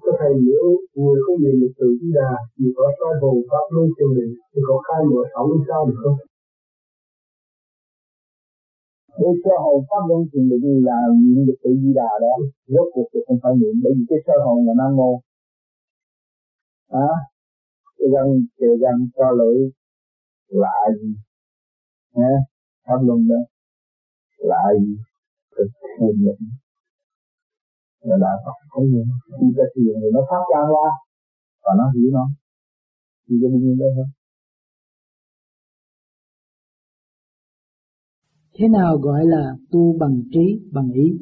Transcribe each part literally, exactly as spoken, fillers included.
Có thầy nếu người không nhìn được tự Di Đà chỉ có soi hồn pháp luân thiền định thì có khai mở sáu mươi sao được không? Để sơ hồn pháp luân thiền định là niệm được tự Di Đà đó, rốt cuộc thì không phải niệm, bởi vì cái sơ hồn là Nam Mô. À, cái răng kề răng cho lưỡi là gì? Nghe, pháp luân đó là gì? Thực thiền định là đã Phật có nhiên. Khi ta thiền thì nó phát ra ra và nó hiểu nó, thì cái bao nhiêu đó thôi. Thế nào gọi là tu bằng trí, bằng ý?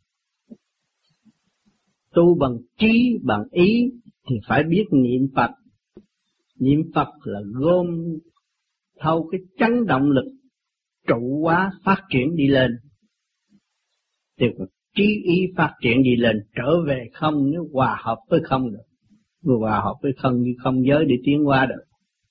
Tu bằng trí, bằng ý thì phải biết niệm Phật. Niệm Phật là gom thâu cái chấn động lực trụ hóa phát triển đi lên. Thì trí ý phát triển đi lên, trở về không, nếu hòa hợp với không được. Vừa hòa hợp với không như không giới để tiến hóa được.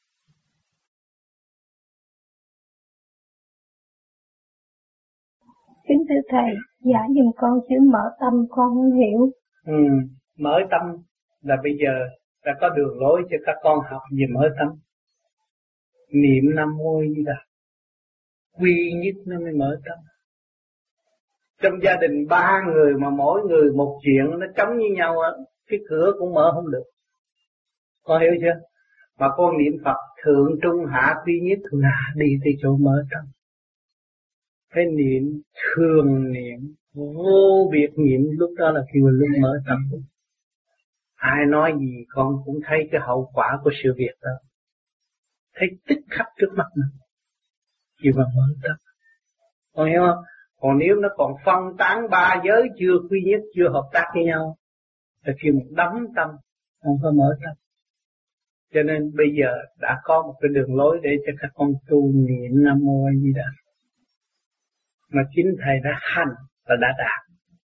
Kính thưa Thầy, giải dùm con chữ mở tâm con không hiểu. Ừ, mở tâm là bây giờ đã có đường lối cho các con học về mở tâm. Niệm Nam Mô Di Đà, quy nhất nó mới mở tâm. Trong gia đình ba người mà mỗi người một chuyện nó chống với nhau, cái cửa cũng mở không được. Con hiểu chưa? Mà con niệm Phật thượng trung hạ quy nhất là đi tới chỗ mở tâm. Phải niệm thường niệm, vô biệt niệm, lúc đó là khi mà lúc mở tâm. Ai nói gì con cũng thấy cái hậu quả của sự việc đó. Thấy tích khắc trước mắt mình. Khi mà mở tâm. Con hiểu không? Còn nếu nó còn phân tán ba giới chưa quy nhất, chưa hợp tác với nhau, thì khi một đắm tâm, không có mở tâm. Cho nên bây giờ đã có một cái đường lối để cho các con tu niệm Nam Mô A Di Đà. Mà chính Thầy đã hành và đã đạt.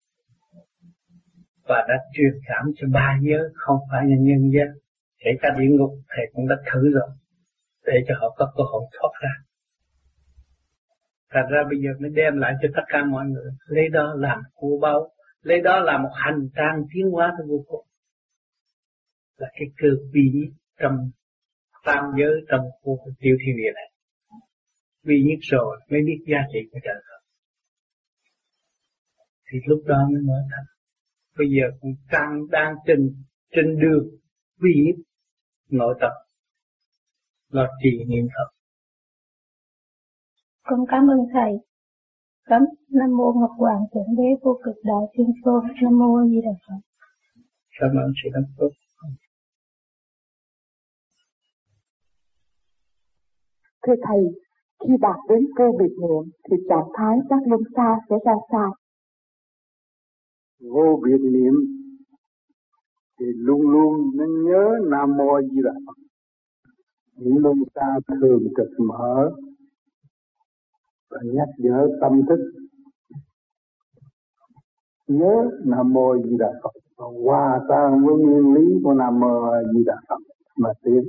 Và đã truyền cảm cho ba giới, không phải là nhân gian. Kể cả địa ngục Thầy cũng đã thử rồi, để cho họ có cơ hội thoát ra. Thật ra bây giờ mới đem lại cho tất cả mọi người, lấy đó làm của báu, lấy đó là một hành trang tiến hóa của vô cùng. Là cái cơ vi trong tam giới, trong khu tiểu thiên địa này. Vi nhất rồi mới biết giá trị của trời Phật. Thì lúc đó mới mở thành. Bây giờ cũng đang, đang trên, trên đường vi nhất nội tập, lo trì niệm Phật. Con cảm ơn Thầy. Cảm Nam Mô Ngọc Hoàng Thượng Đế Vô Cực Đại Thiên Tôn. Nam Mô A Di Đà Phật. Cảm ơn sự đóng góp. Thưa Thầy, khi đạt đến cơ biệt niệm thì trạng thái các luân xa sẽ ra sao? Vô biệt niệm thì luôn luôn nó nhớ Nam Mô A Di Đà Phật. Những luân xa thường trực mở và nhắc nhở tâm thức nhớ Nam Mô A Di Đà Phật và hòa tan với nguyên lý của Nam Mô A Di Đà Phật mà tiến.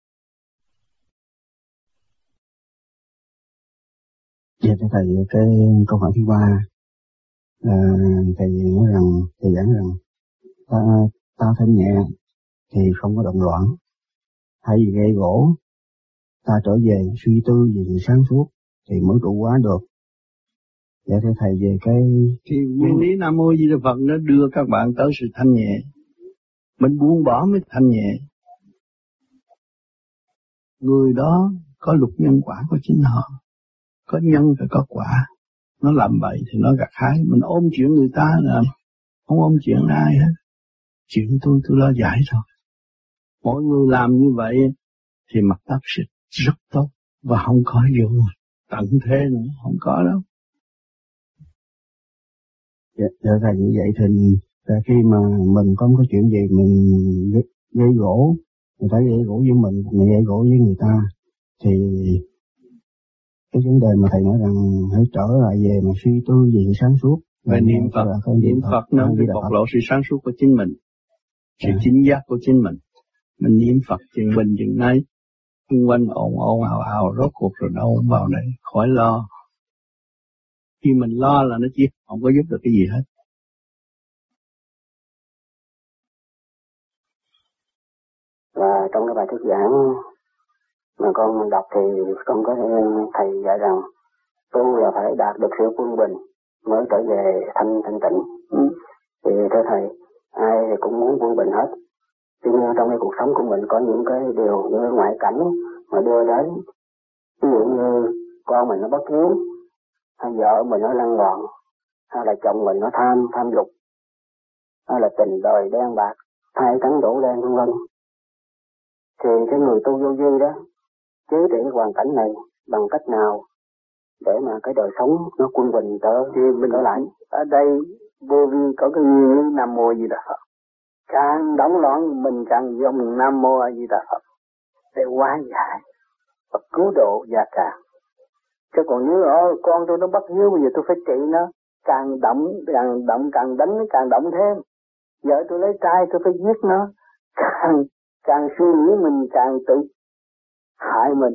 Dạ thưa Thầy, cái câu hỏi thứ ba là Thầy nói rằng, Thầy giảng rằng ta, ta thanh nhẹ thì không có động loạn, thay vì gây gỗ ta trở về suy tư về sáng suốt thì mới trụ hóa được. Dạ thưa Thầy, về cái thì nguyên lý Nam Mô Di Đà Phật nó đưa các bạn tới sự thanh nhẹ. Mình buông bỏ mới thanh nhẹ. Người đó có luật nhân quả của chính họ, có nhân phải có quả. Nó làm bậy thì nó gặt hái. Mình ôm chuyện người ta là không ôm chuyện ai hết. Chuyện tôi tôi lo giải thôi. Mỗi người làm như vậy thì mặt đất sẽ rất tốt và không có vụ tận thế nữa, không có đâu. Dạ, dạ Thầy, như vậy thì khi mà mình có có chuyện gì mình gây, gây gỗ, người ta gây gỗ với mình, mình gây gỗ với người ta, thì cái vấn đề mà Thầy nói rằng hãy trở lại về mà suy tư về sáng suốt. Và niệm Phật, niệm Phật nó mới bộc lộ sự sáng suốt của chính mình, sự à. chính giác của chính mình. Mình niệm Phật chừng bình chừng nay, xung quanh ồn ồn ào ào, rốt cuộc rồi đâu vào đây, khỏi lo. Khi mình lo là nó chỉ không có giúp được cái gì hết. là trong cái bài thuyết giảng mà con đọc thì con có thầy dạy rằng tu là phải đạt được sự quân bình mới trở về thanh thanh tịnh. Ừ. Thì thưa thầy, ai thì cũng muốn quân bình hết. Tuy nhiên trong cái cuộc sống của mình có những cái điều, những cái ngoại cảnh mà đưa đến, ví dụ như con mình nó bất hiếu, hay vợ mình nó lăng loạn, hay là chồng mình nó tham tham dục, hay là tình đời đen bạc, thay trắng đổ đen vân vân. Thì cái người tu vô vi đó chế trị cái hoàn cảnh này bằng cách nào để mà cái đời sống nó quân bình trở thì mình trở lại. Ở đây vô vi có cái nguyên lý Nam Mô A Di Đà Phật. Càng đóng loạn mình càng dùng Nam Mô A Di Đà Phật để hóa giải và cứu độ gia càng. Chứ còn nếu ở con tôi nó bất hiếu, bây giờ tôi phải trị nó, càng động càng động càng đánh càng động thêm. Vợ tôi lấy trai tôi phải giết nó, càng càng suy nghĩ mình càng tự hại mình.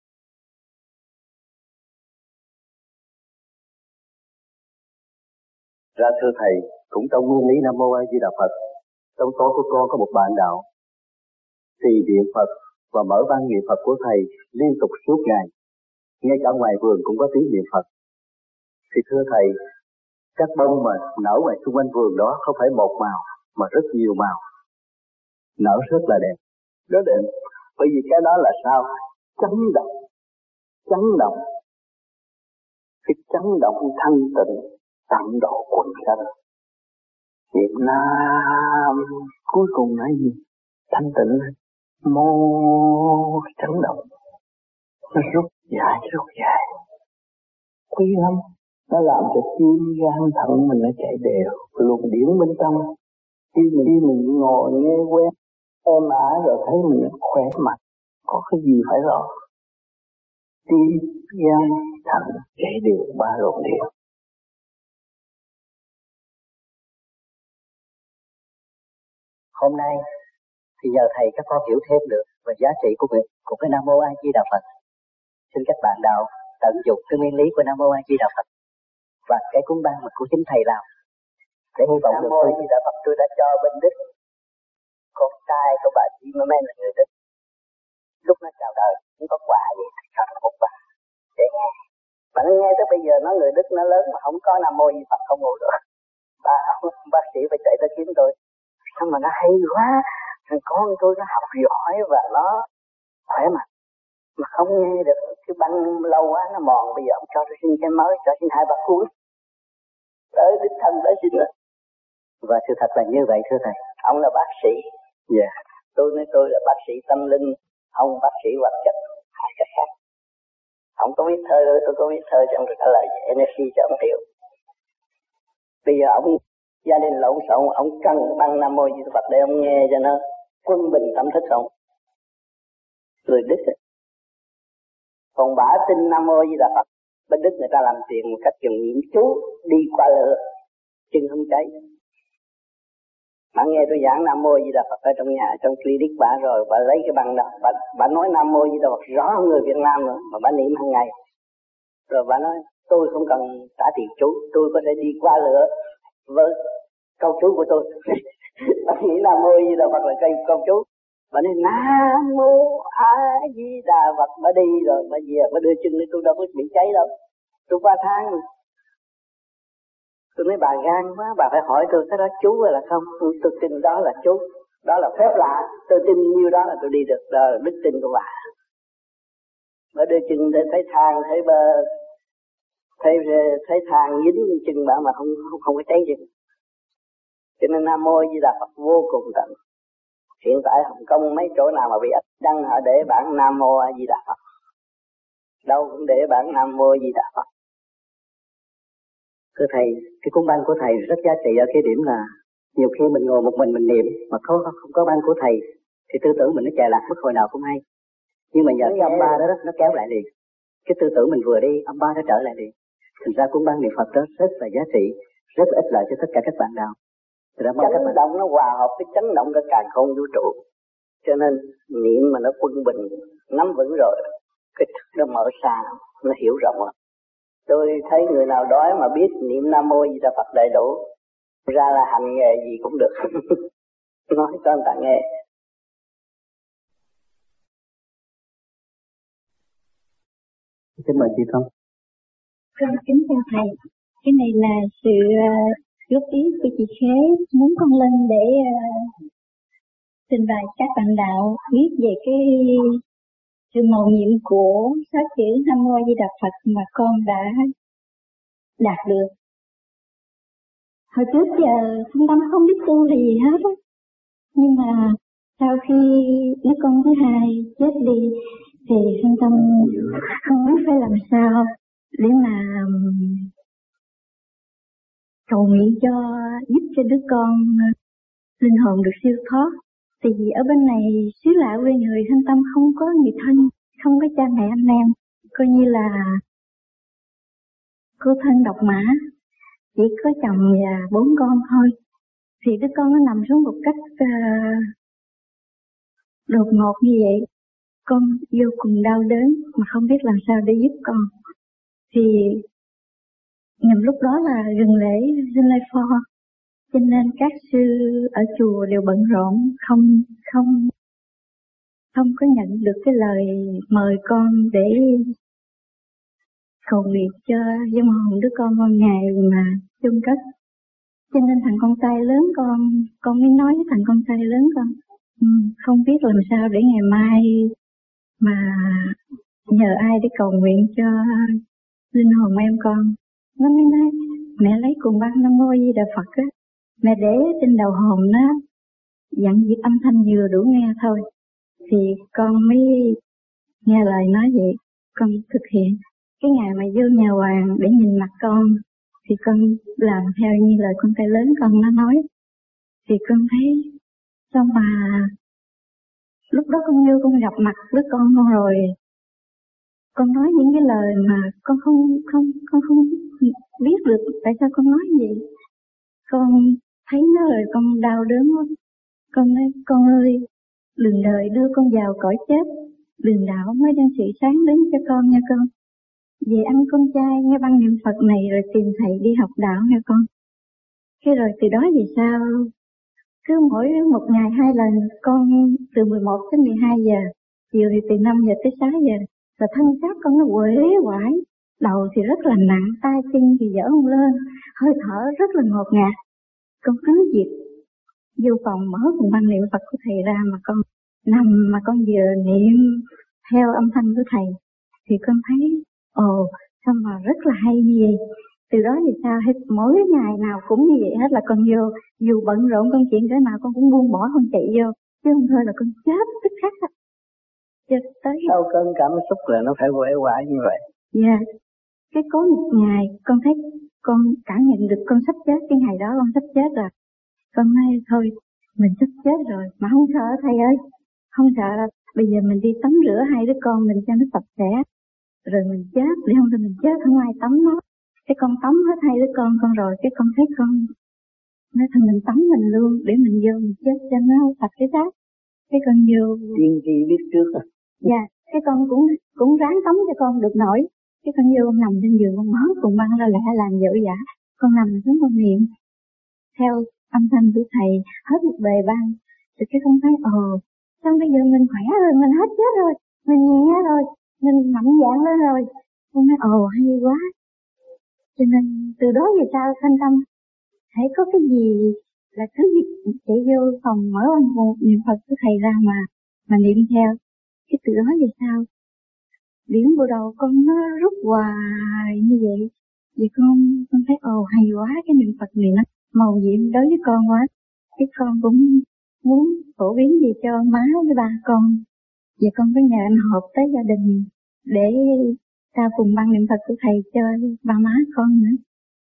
Ra thưa thầy, cũng trong nguyên lý Nam Mô A Di Đà Phật, trong tổ của con có một bạn đạo thì niệm Phật và mở ban niệm Phật của thầy liên tục suốt ngày, ngay cả ngoài vườn cũng có tiếng niệm Phật. Thì thưa thầy, các bông mà nở ngoài xung quanh vườn đó không phải một màu mà rất nhiều màu, nở rất là đẹp, rất đẹp. Bởi vì cái đó là sao? Chấn động, chấn động, cái chấn động thanh tịnh tận độ quần sanh. Việt Nam cuối cùng là gì? Thanh tịnh, mô chấn động, nó rút dài rút dài, quý lắm. Nó làm cho tim gan thận mình nó chạy đều, luồng điển bên trong. Khi mình đi mình ngồi nghe quen êm ả rồi thấy mình khỏe mạnh, có cái gì phải lo. Tim gan thận chạy đều ba luồng điển. Hôm nay thì nhờ thầy các con hiểu thêm được về giá trị của việc của cái Nam Mô A Di Đà Phật. Xin các bạn đạo tận dụng cái nguyên lý của Nam Mô A Di Đà Phật và cái cúng ban mà của chính thầy làm để hy vọng được. Nam Mô A Di Đà Phật tôi đã cho bên Đức con trai của bà chị mà men là người Đức. Lúc nó chào đời cũng có quà gì cho nó một bà để nghe. Mà nó nghe tới bây giờ nó người Đức nó lớn mà không có Nam Mô A Di Phật không ngủ được. Bà bác sĩ phải chạy tới kiếm tôi. Sao mà nó hay quá, thằng con tôi nó học giỏi và nó khỏe mạnh mà không nghe được cái băng lâu quá nó mòn. Bây giờ ông cho tôi xin cái mới, cho xin hai ba cuốn tới đích thân tới xin nữa. Và sự thật là như vậy thưa thầy. Ông là bác sĩ, yeah. Tôi nói tôi là bác sĩ tâm linh, ông bác sĩ vật chất, hai cái khác. Ông có biết thơ, tôi có biết thơ cho ông được trả lời về energy cho ông hiểu. Bây giờ ông gia đình lộn xộn, ông cần băng Nam Mô Di Đà Phật để ông nghe cho nó quân bình tâm thức ông. Người Đức ấy. Còn bả tin Nam Mô Di Đà Phật, bên Đức người ta làm tiền một cách dùng niệm chú đi qua lửa, chân không cháy. Bà nghe tôi giảng Nam Mô Di Đà Phật ở trong nhà, trong clinic bả rồi, bà lấy cái băng đó, bà, bà nói Nam Mô Di Đà Phật rõ hơn người Việt Nam nữa, mà bà niệm hàng ngày. Rồi bà nói tôi không cần trả tiền chú, tôi có thể đi qua lửa với câu chú của tôi. Bà nghĩ Nam Mô Di Đà Phật là cây câu chú. Bà nói Nam Mô A Di Đà Phật, bà đi rồi bà về bà đưa chân lên, tôi đâu có bị cháy đâu, tôi qua tháng mà. Tôi nói bà gan quá, bà phải hỏi tôi cái đó chú hay là không. Tôi tin đó là chú, đó là phép lạ, tôi tin nhiêu đó là tôi đi được, đó là đức tin của bà. Bà đưa chân để thấy thang, thấy bờ, thấy thấy thang dính chân bà mà không không không có cháy chân. Cho nên Nam Mô Di Đà Phật vô cùng tận. Hiện tại Hồng Kông mấy chỗ nào mà bị ách đăng họ để bản Nam Mô A Di Đà Phật, đâu cũng để bản Nam Mô Di Đà Phật. Thưa thầy, cái cuốn băng của thầy rất giá trị ở cái điểm là nhiều khi mình ngồi một mình mình niệm mà không không có băng của thầy thì tư tưởng mình nó chạy lạc mất hồi nào cũng hay. Nhưng mà nhờ cái âm ba đó, đó nó kéo lại liền. Cái tư tưởng mình vừa đi, âm ba nó trở lại liền. Thành ra cuốn băng niệm Phật đó rất là giá trị, rất là ích lợi cho tất cả các bạn đạo. Chấn động nó hòa hợp với chấn động cả càn khôn vũ trụ. Cho nên niệm mà nó quân bình, nắm vững rồi, cái thức nó mở xa, nó hiểu rộng rồi. Tôi thấy người nào đói mà biết niệm Nam Mô Di Đà Phật đầy đủ, ra là hành nghề gì cũng được. Nói cho người ta nghe. Kính mời chị Thông. Con kính chào thầy. Cái này là sự uh, góp ý của chị Khế muốn con lên để uh, trình bày các bạn đạo biết về cái sự mầu nhiệm của sáu chữ Nam Mô A Di Đà Phật mà con đã đạt được. Hồi trước giờ Thanh Tâm không biết tu là gì hết á, nhưng mà sau khi đứa con thứ hai chết đi thì Thanh Tâm không biết phải làm sao để mà cầu nguyện cho giúp cho đứa con linh hồn được siêu thoát. Thì vì ở bên này xứ lạ quê người, Thanh Tâm không có người thân, không có cha mẹ anh em, coi như là cô thân độc mã, chỉ có chồng và bốn con thôi. Thì đứa con nó nằm xuống một cách uh, đột ngột như vậy, con vô cùng đau đớn mà không biết làm sao để giúp con. Thì nhằm lúc đó là gần lễ Dinh Lai Phò, cho nên các sư ở chùa đều bận rộn, không không không có nhận được cái lời mời con để cầu nguyện cho vong hồn đứa con con ngày mà chung cất. Cho nên thằng con trai lớn con, con mới nói với thằng con trai lớn con, không biết làm sao để ngày mai mà nhờ ai để cầu nguyện cho linh hồn em con. Nó mới nói, mẹ lấy cuồng băng Nam Mô A Di Đà Phật á, mẹ để trên đầu hồn nó dặn dịp âm thanh vừa đủ nghe thôi. Thì con mới nghe lời nói vậy, con thực hiện. Cái ngày mà vô nhà hoàng để nhìn mặt con thì con làm theo như lời con trai lớn con nó nói. Thì con thấy sao mà lúc đó con vô con gặp mặt với con con rồi, con nói những cái lời mà con không không con không biết được tại sao con nói vậy. Con thấy nó rồi con đau đớn lắm. Con nói, con ơi, đường đời đưa con vào cõi chết, đường đạo mới đem sự sáng đến cho con nha con. Về ăn con trai nghe băng niệm Phật này rồi tìm thầy đi học đạo nha con. Cái rồi từ đó về sau, cứ mỗi một ngày hai lần, con từ mười một đến mười hai giờ, chiều thì từ năm giờ tới sáu giờ, là thân xác con nó quể quải, đầu thì rất là nặng, tay chân thì dở không lên, hơi thở rất là ngột ngạt. Con cứ việc vô phòng mở cùng băng niệm Phật của thầy ra mà con nằm mà con vừa niệm theo âm thanh của thầy, thì con thấy ồ sao mà rất là hay như vậy. Từ đó thì sao hết, mỗi ngày nào cũng như vậy hết, là con vô dù bận rộn công chuyện cỡ nào con cũng buông bỏ, con chạy vô, chứ không thôi là con chết tức khắc. Chết tới sau cơn cảm xúc là nó phải quể quải như vậy. Dạ yeah. Cái có một ngày con thấy con cảm nhận được con sắp chết, cái ngày đó con sắp chết rồi. Con nói thôi mình sắp chết rồi mà không sợ thầy ơi, không sợ đâu. Bây giờ mình đi tắm rửa hai đứa con mình cho nó sạch sẽ, rồi mình chết, để không thì mình chết không ai tắm nó. Cái con tắm hết hai đứa con con rồi, cái con thấy con nói thôi mình tắm mình luôn, để mình vô mình chết cho nó sạch cái xác. Cái con vô tiên tri biết trước à. Dạ, cái con cũng cũng ráng tắm cho con được nổi. Cái con vô con nằm trên giường, con mở cùng băng ra lẽ làm dữ dã. Con nằm xuống con niệm theo âm thanh của thầy hết một bề băng. Rồi cái con thấy ồ, sao bây giờ mình khỏe rồi, mình hết chết rồi, mình nhẹ rồi, mình mạnh dạn lên rồi. Con nói ồ hay quá. Cho nên từ đó về sau Thanh Tâm hãy có cái gì là cứ việc chạy vô phòng mở văn một niệm Phật của thầy ra mà mà niệm theo. Cái từ đó về sau điểm bộ đầu con nó rút hoài như vậy. Vì con con thấy ồ hay quá, cái niệm Phật này nó màu nhiệm đối với con quá. Cái con cũng muốn phổ biến gì cho má với ba con. Và con có nhờ anh họp tới gia đình để ta cùng băng niệm Phật của thầy cho ba má con nữa.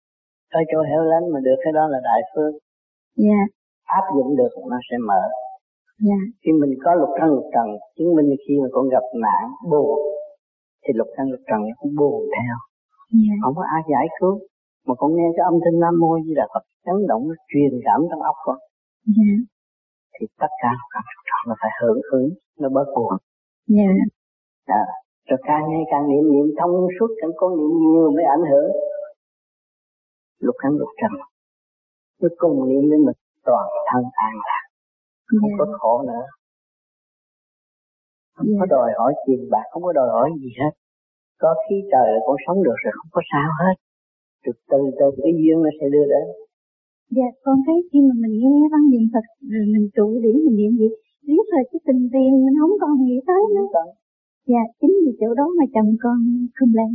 Ở chỗ hẻo lánh mà được cái đó là đại phước. Dạ. Yeah. Áp dụng được nó sẽ mở. Dạ. Yeah. Khi mình có lục căn lục trần, chứng minh khi mà con gặp nạn buồn thì lục căn lục trần nó cũng buồn theo. Yeah. Không có ai giải cứu. Mà con nghe cái âm thanh Nam Mô Di Đà Phật chấn động, nó truyền cảm trong óc con. Yeah. Thì tất cả lục căn lục trần nó phải hưởng ứng, nó bớt buồn. Dạ. Yeah. À, rồi càng ngày càng niệm niệm thông suốt, càng con niệm nhiều mới ảnh hưởng lục căn lục trần. Cứ cùng niệm với mình toàn thân an lạc, không yeah. có khổ nữa, không yeah. có đòi hỏi tiền bạc, không có đòi hỏi gì hết. Có khí trời là con sống được rồi, không có sao hết. Từ từ từ cái duyên nó sẽ đưa đến. Dạ, con thấy khi mà mình nghe văn niệm Phật rồi mình trụ điển mình niệm gì, riết rồi cái tình tiền mình không còn nghĩ tới nữa. Dạ, chính vì chỗ đó mà chồng con không làm.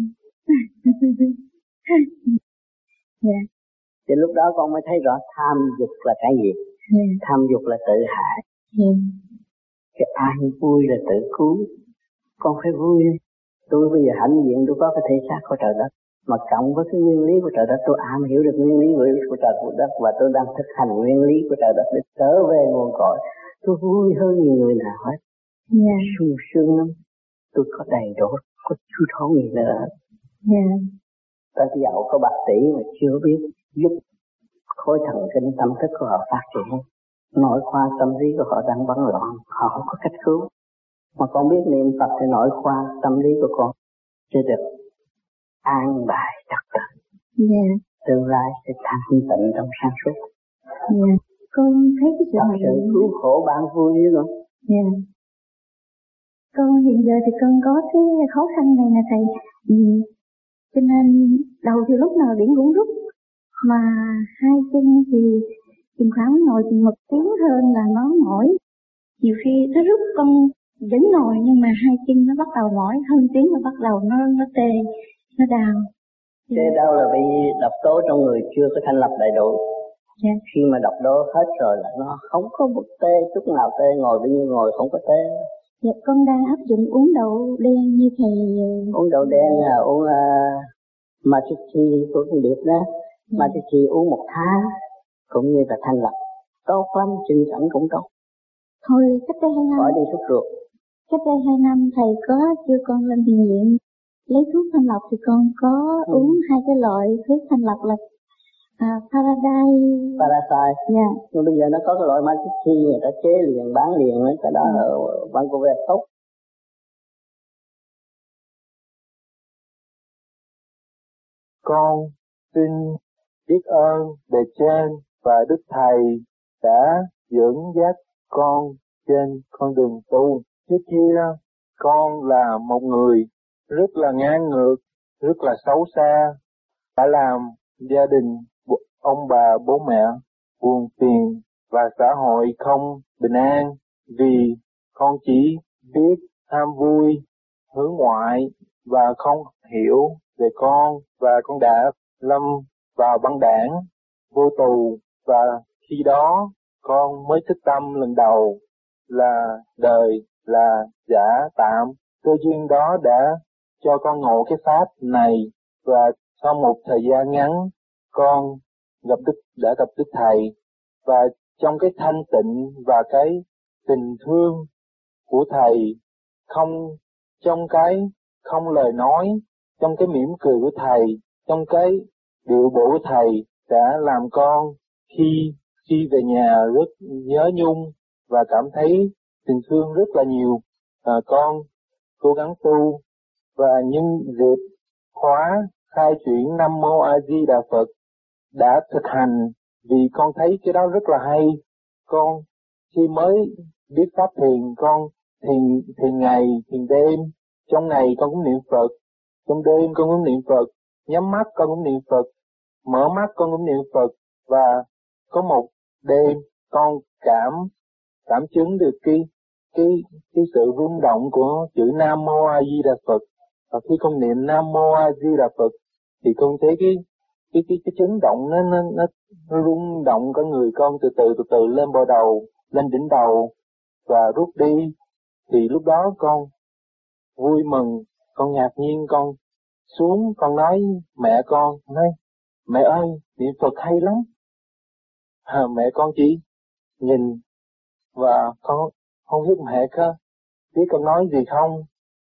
Dạ. Thì lúc đó con mới thấy rõ tham dục là cái gì. Yeah. Tham dục là tự hại. Yeah. Cái an vui là tự cứu. Con phải vui. Tôi bây giờ hãnh diện tôi có cái thể xác của trời đất. Mà cộng với cái nguyên lý của trời đất, tôi am hiểu được nguyên lý của trời của đất và tôi đang thực hành nguyên lý của trời đất để trở về nguồn cội. Tôi vui hơn nhiều người nào hết. Yeah. Sung sướng lắm. Tôi có đầy đủ, có chú thấu gì nữa. Yeah. Ta giàu có bác sĩ mà chưa biết giúp khối thần kinh tâm thức của họ phát triển. Nội khoa tâm lý của họ đang bấn loạn, họ không có cách cứu. Mà con biết niệm Phật thì nội khoa tâm lý của con sẽ được an bài trật tự. Yeah. Tương lai sẽ thanh tịnh trong sáng suốt. Yeah. Con thấy cái sự thật sự cứu khổ ban vui luôn. Yeah. Con hiện giờ thì con có cái khó khăn này nè thầy. Ừ. Cho nên đầu thì lúc nào điển cũng rút, mà hai chân thì chừng khoảng ngồi chừng một tiếng hơn là nó mỏi. Nhiều khi nó rút con vẫn ngồi nhưng mà hai chân nó bắt đầu mỏi, hơn tiếng là bắt đầu nó nó tê, nó đau. Tê đau là vì độc tố trong người chưa có thanh lập đầy đủ. Yeah. Khi mà độc tố hết rồi là nó không có một tê, chút nào tê, ngồi bao nhiêu ngồi không có tê. Dạ, con đang áp dụng uống đậu đen như thầy. Uống đậu đen là uống uh, Matrici của con Điệp đó. Ừ. Matrici uống một tháng cũng như là thanh lập. Tốt lắm, sinh sản cũng tốt. Thôi, cách đây hai năm. Bỏ đi thuốc ruột. Cách đây hai năm thầy có kêu con lên bệnh viện lấy thuốc thanh lọc thì con có ừ. uống hai cái loại thuốc thanh lọc là à, Paradise. Paradise. Dạ. Nhưng bây giờ nó có cái loại Matrici người ta chế liền, bán liền, cái đó ừ. ở Vancouver tốt. Con xin biết ơn bề trên và Đức Thầy đã dẫn dắt con trên con đường tu. Trước kia con là một người rất là ngang ngược, rất là xấu xa, đã làm gia đình ông bà bố mẹ buồn phiền và xã hội không bình an, vì con chỉ biết ham vui, hướng ngoại và không hiểu về con, và con đã lâm vào băng đảng, vô tù, và khi đó con mới thức tâm lần đầu là đời là giả tạm. Cơ duyên đó đã cho con ngộ cái pháp này, và sau một thời gian ngắn con gặp Đức, đã gặp Đức Thầy, và trong cái thanh tịnh và cái tình thương của Thầy, không trong cái không lời nói, trong cái mỉm cười của Thầy, trong cái điệu bộ của Thầy đã làm con khi khi về nhà rất nhớ nhung và cảm thấy tình thương rất là nhiều. À, con cố gắng tu, và nhân dịp khóa khai chuyển Nam Mô A Di Đà Phật đã thực hành, vì con thấy cái đó rất là hay. Con khi mới biết pháp thiền, con thiền thiền ngày, thiền đêm. Trong ngày con cũng niệm Phật, trong đêm con cũng niệm Phật, nhắm mắt con cũng niệm Phật, mở mắt con cũng niệm Phật. Và có một đêm con cảm cảm chứng được cái cái cái sự rung động của chữ Nam Mô A Di Đà Phật. Và khi con niệm Nam Mô A Di Đà Phật thì con thấy cái cái cái cái chấn động nó nó nó, nó rung động cả người con, từ từ từ từ lên bờ đầu, lên đỉnh đầu và rút đi. Thì lúc đó con vui mừng, con ngạc nhiên, con xuống con nói mẹ con, nói mẹ ơi, niệm Phật hay lắm. À, mẹ con chỉ nhìn và con không biết mẹ có biết con nói gì không,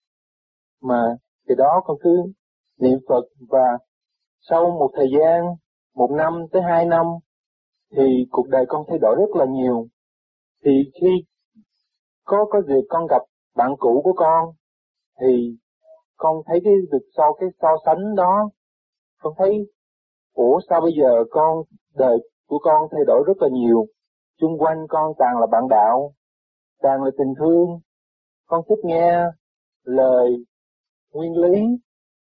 mà từ đó con cứ niệm Phật. Và sau một thời gian, một năm tới hai năm, thì cuộc đời con thay đổi rất là nhiều. Thì khi có có dịp con gặp bạn cũ của con, thì con thấy cái được sau cái so sánh đó, con thấy ủa sao bây giờ con đời của con thay đổi rất là nhiều. Xung quanh con toàn là bạn đạo, toàn là tình thương. Con thích nghe lời nguyên lý,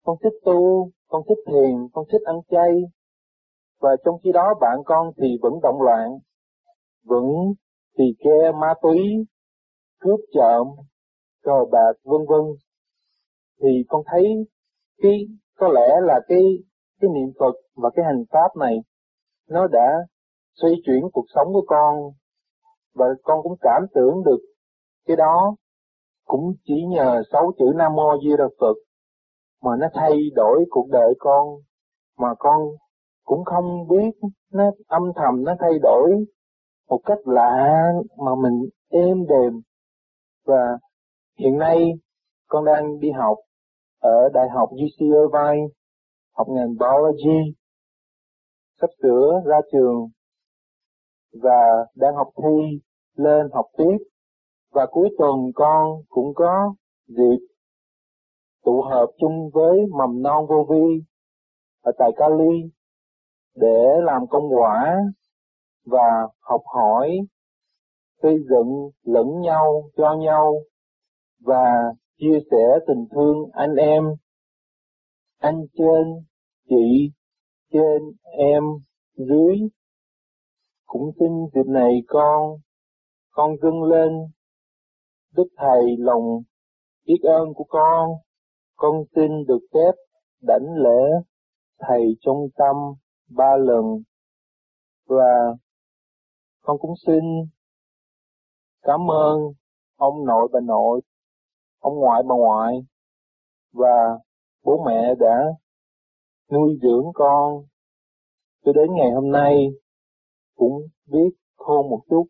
con thích tu, con thích thiền, con thích ăn chay. Và trong khi đó bạn con thì vẫn động loạn, vẫn tỳ ke ma túy, cướp trộm, cờ bạc vân vân. Thì con thấy cái có lẽ là cái cái niệm Phật và cái hành pháp này nó đã xoay chuyển cuộc sống của con, và con cũng cảm tưởng được cái đó cũng chỉ nhờ sáu chữ Nam Mô Di Đà Phật mà nó thay đổi cuộc đời con, mà con cũng không biết nó âm thầm nó thay đổi một cách lạ mà mình êm đềm. Và hiện nay con đang đi học ở Đại học u xê Irvine, học ngành Biology, sắp sửa ra trường và đang học thi lên học tiếp. Và cuối tuần con cũng có dịp tụ hợp chung với mầm non vô vi ở tại Cali để làm công quả và học hỏi, xây dựng lẫn nhau cho nhau và chia sẻ tình thương anh em, anh trên, chị trên, em dưới. Cũng xin dịp này con con dâng lên Đức Thầy lòng biết ơn của con. Con xin được phép đảnh lễ Thầy trong tâm ba lần, và con cũng xin cảm ơn ông nội bà nội, ông ngoại bà ngoại và bố mẹ đã nuôi dưỡng con cho đến ngày hôm nay cũng biết khôn một chút.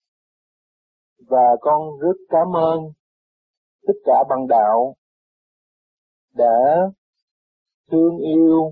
Và con rất cảm ơn tất cả bằng đạo đã thương yêu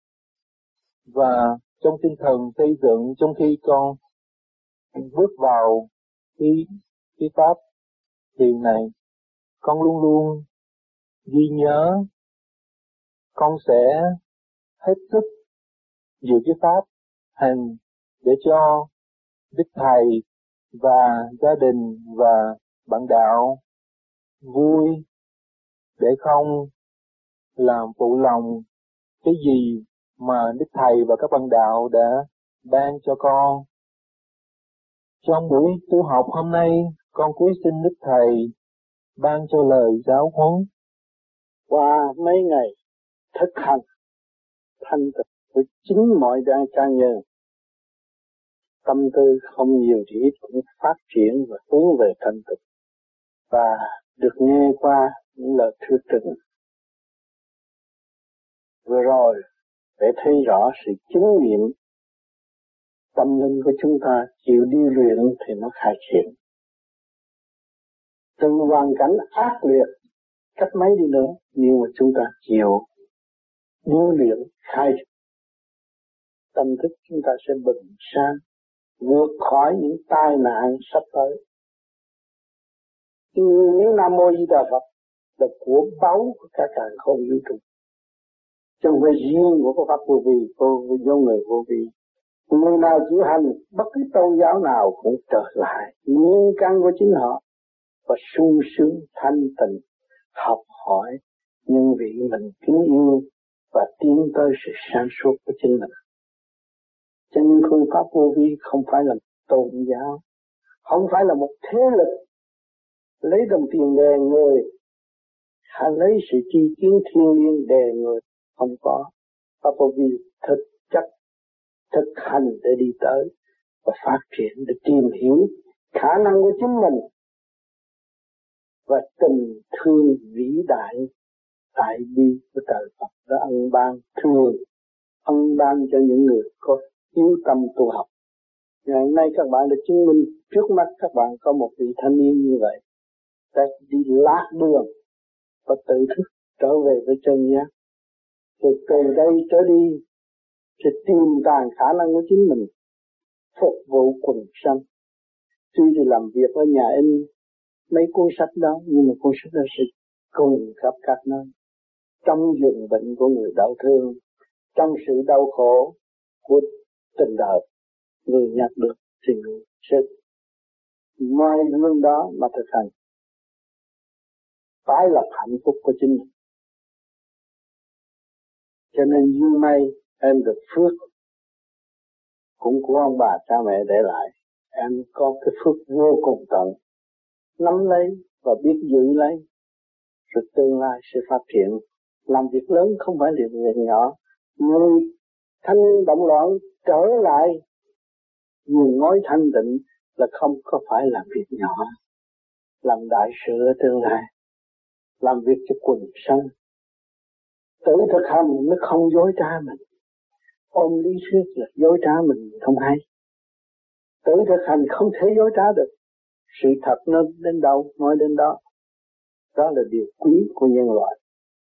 và trong tinh thần xây dựng. Trong khi con bước vào cái, cái pháp thiền này, con luôn luôn ghi nhớ con sẽ hết sức giữ cái pháp hành để cho Đức Thầy và gia đình và bạn đạo vui, để không làm phụ lòng cái gì mà Đức Thầy và các bạn đạo đã ban cho con. Trong buổi tu học hôm nay, con cúi xin Đức Thầy ban cho lời giáo huấn. Qua mấy ngày thực hành thanh tịnh với chính mọi đa ca nhân, tâm tư không nhiều thì ít cũng phát triển và hướng về thanh tịnh, và được nghe qua những lời thuyết trình vừa rồi để thấy rõ sự chứng nghiệm tâm linh của chúng ta chịu điêu luyện thì nó khai triển. Từ hoàn cảnh ác liệt cách mấy đi nữa, nhưng mà chúng ta chịu điêu luyện khai triển, tâm thức chúng ta sẽ bừng sáng, vượt khỏi những tai nạn sắp tới. Những Nam Mô Di Đà Phật là của báu của cả càn khôn vũ trụ, chứ không phải riêng của Pháp vô vi, vô do người vô vi. Người nào chịu hành bất cứ tôn giáo nào cũng trở lại nguyên căn của chính họ và sung sướng thanh tịnh, học hỏi những vị mình kính yêu và tiến tới sự sáng suốt của chính mình. Cho nên phương pháp vô vi không phải là tôn giáo, không phải là một thế lực lấy đồng tiền đè người, hay lấy sự chi kiến thiên liêng đè người. Không có. Pháp vô vi thực chất, thực hành để đi tới và phát triển, để tìm hiểu khả năng của chính mình và tình thương vĩ đại tại bi của trời Phật đã ân ban thường ân ban cho những người có yếu tâm tu học. Ngày hôm nay các bạn đã chứng minh trước mắt các bạn có một vị thanh niên như vậy, đã đi lạc đường và tự thức trở về với chân giác. Rồi từ đây trở đi sẽ tìm tàng khả năng của chính mình, phục vụ quần sanh. Tuy thì làm việc ở nhà in mấy cuốn sách đó, nhưng mà cuốn sách đó sẽ cùng khắp các nơi. Trong giường bệnh của người đau thương, trong sự đau khổ của tình đời, người nhặt được thì người sẽ ngoài gương đó mà thực hành, phải là hạnh phúc của chính mình. Cho nên duyên may em được phước cũng của ông bà cha mẹ để lại. Em có cái phước vô cùng tận, nắm lấy và biết giữ lấy, rồi tương lai sẽ phát triển. Làm việc lớn không phải là việc nhỏ. Người thanh động loạn trở lại nguồn ngói thanh định là không có phải là việc nhỏ. Làm đại sự ở tương lai, làm việc cho quần sanh, tự thực hành mới không dối trá mình. Ôm lý thuyết là dối trá mình không hay. Tự thực hành không thể dối trá được. Sự thật nó đến đâu nói đến đó. Đó là điều quý của nhân loại.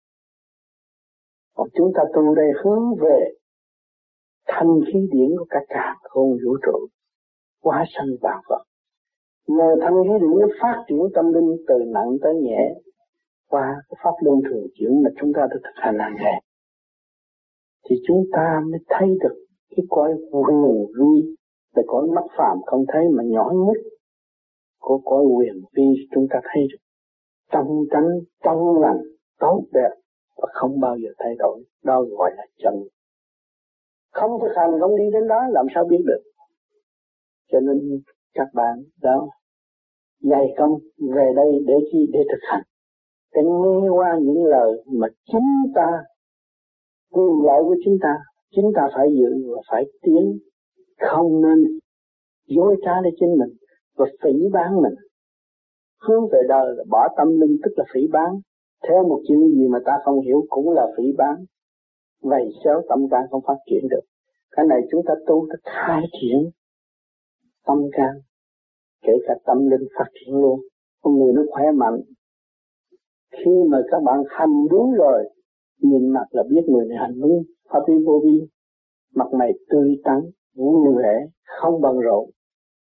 Còn chúng ta tu đây hướng về thanh khí điển của cả càn khôn vũ trụ, hóa sanh vạn vật. Nhờ thanh khí điển nó phát triển tâm linh từ nặng tới nhẹ qua cái pháp luân thường chuyển mà chúng ta đã thực hành hàng ngày, thì chúng ta mới thấy được cái cõi huyền vi, là cõi mắt phàm không thấy mà nhỏ nhất của cõi huyền vi. Chúng ta thấy được trong tránh, trong lành, tốt đẹp và không bao giờ thay đổi. Đó gọi là chân. Không thực hành, không đi đến đó làm sao biết được. Cho nên các bạn đó dày công về đây để chi? Để thực hành, để nghe qua những lời mà chính ta, quyền lợi của chúng ta, chúng ta phải giữ và phải tiến. Không nên dối trá để chính mình và phỉ bán mình. Hướng về đời là bỏ tâm linh, tức là phỉ bán. Theo một chuyện gì mà ta không hiểu cũng là phỉ bán. Vậy sao tâm can không phát triển được? Cái này chúng ta tu ta khai triển tâm can, kể cả tâm linh phát triển luôn. Con người nó khỏe mạnh. Khi mà các bạn hành đúng rồi, nhìn mặt là biết người này hành đúng pháp lý vô vi. Mặt mày tươi tắn, vui vẻ, không bận rộn.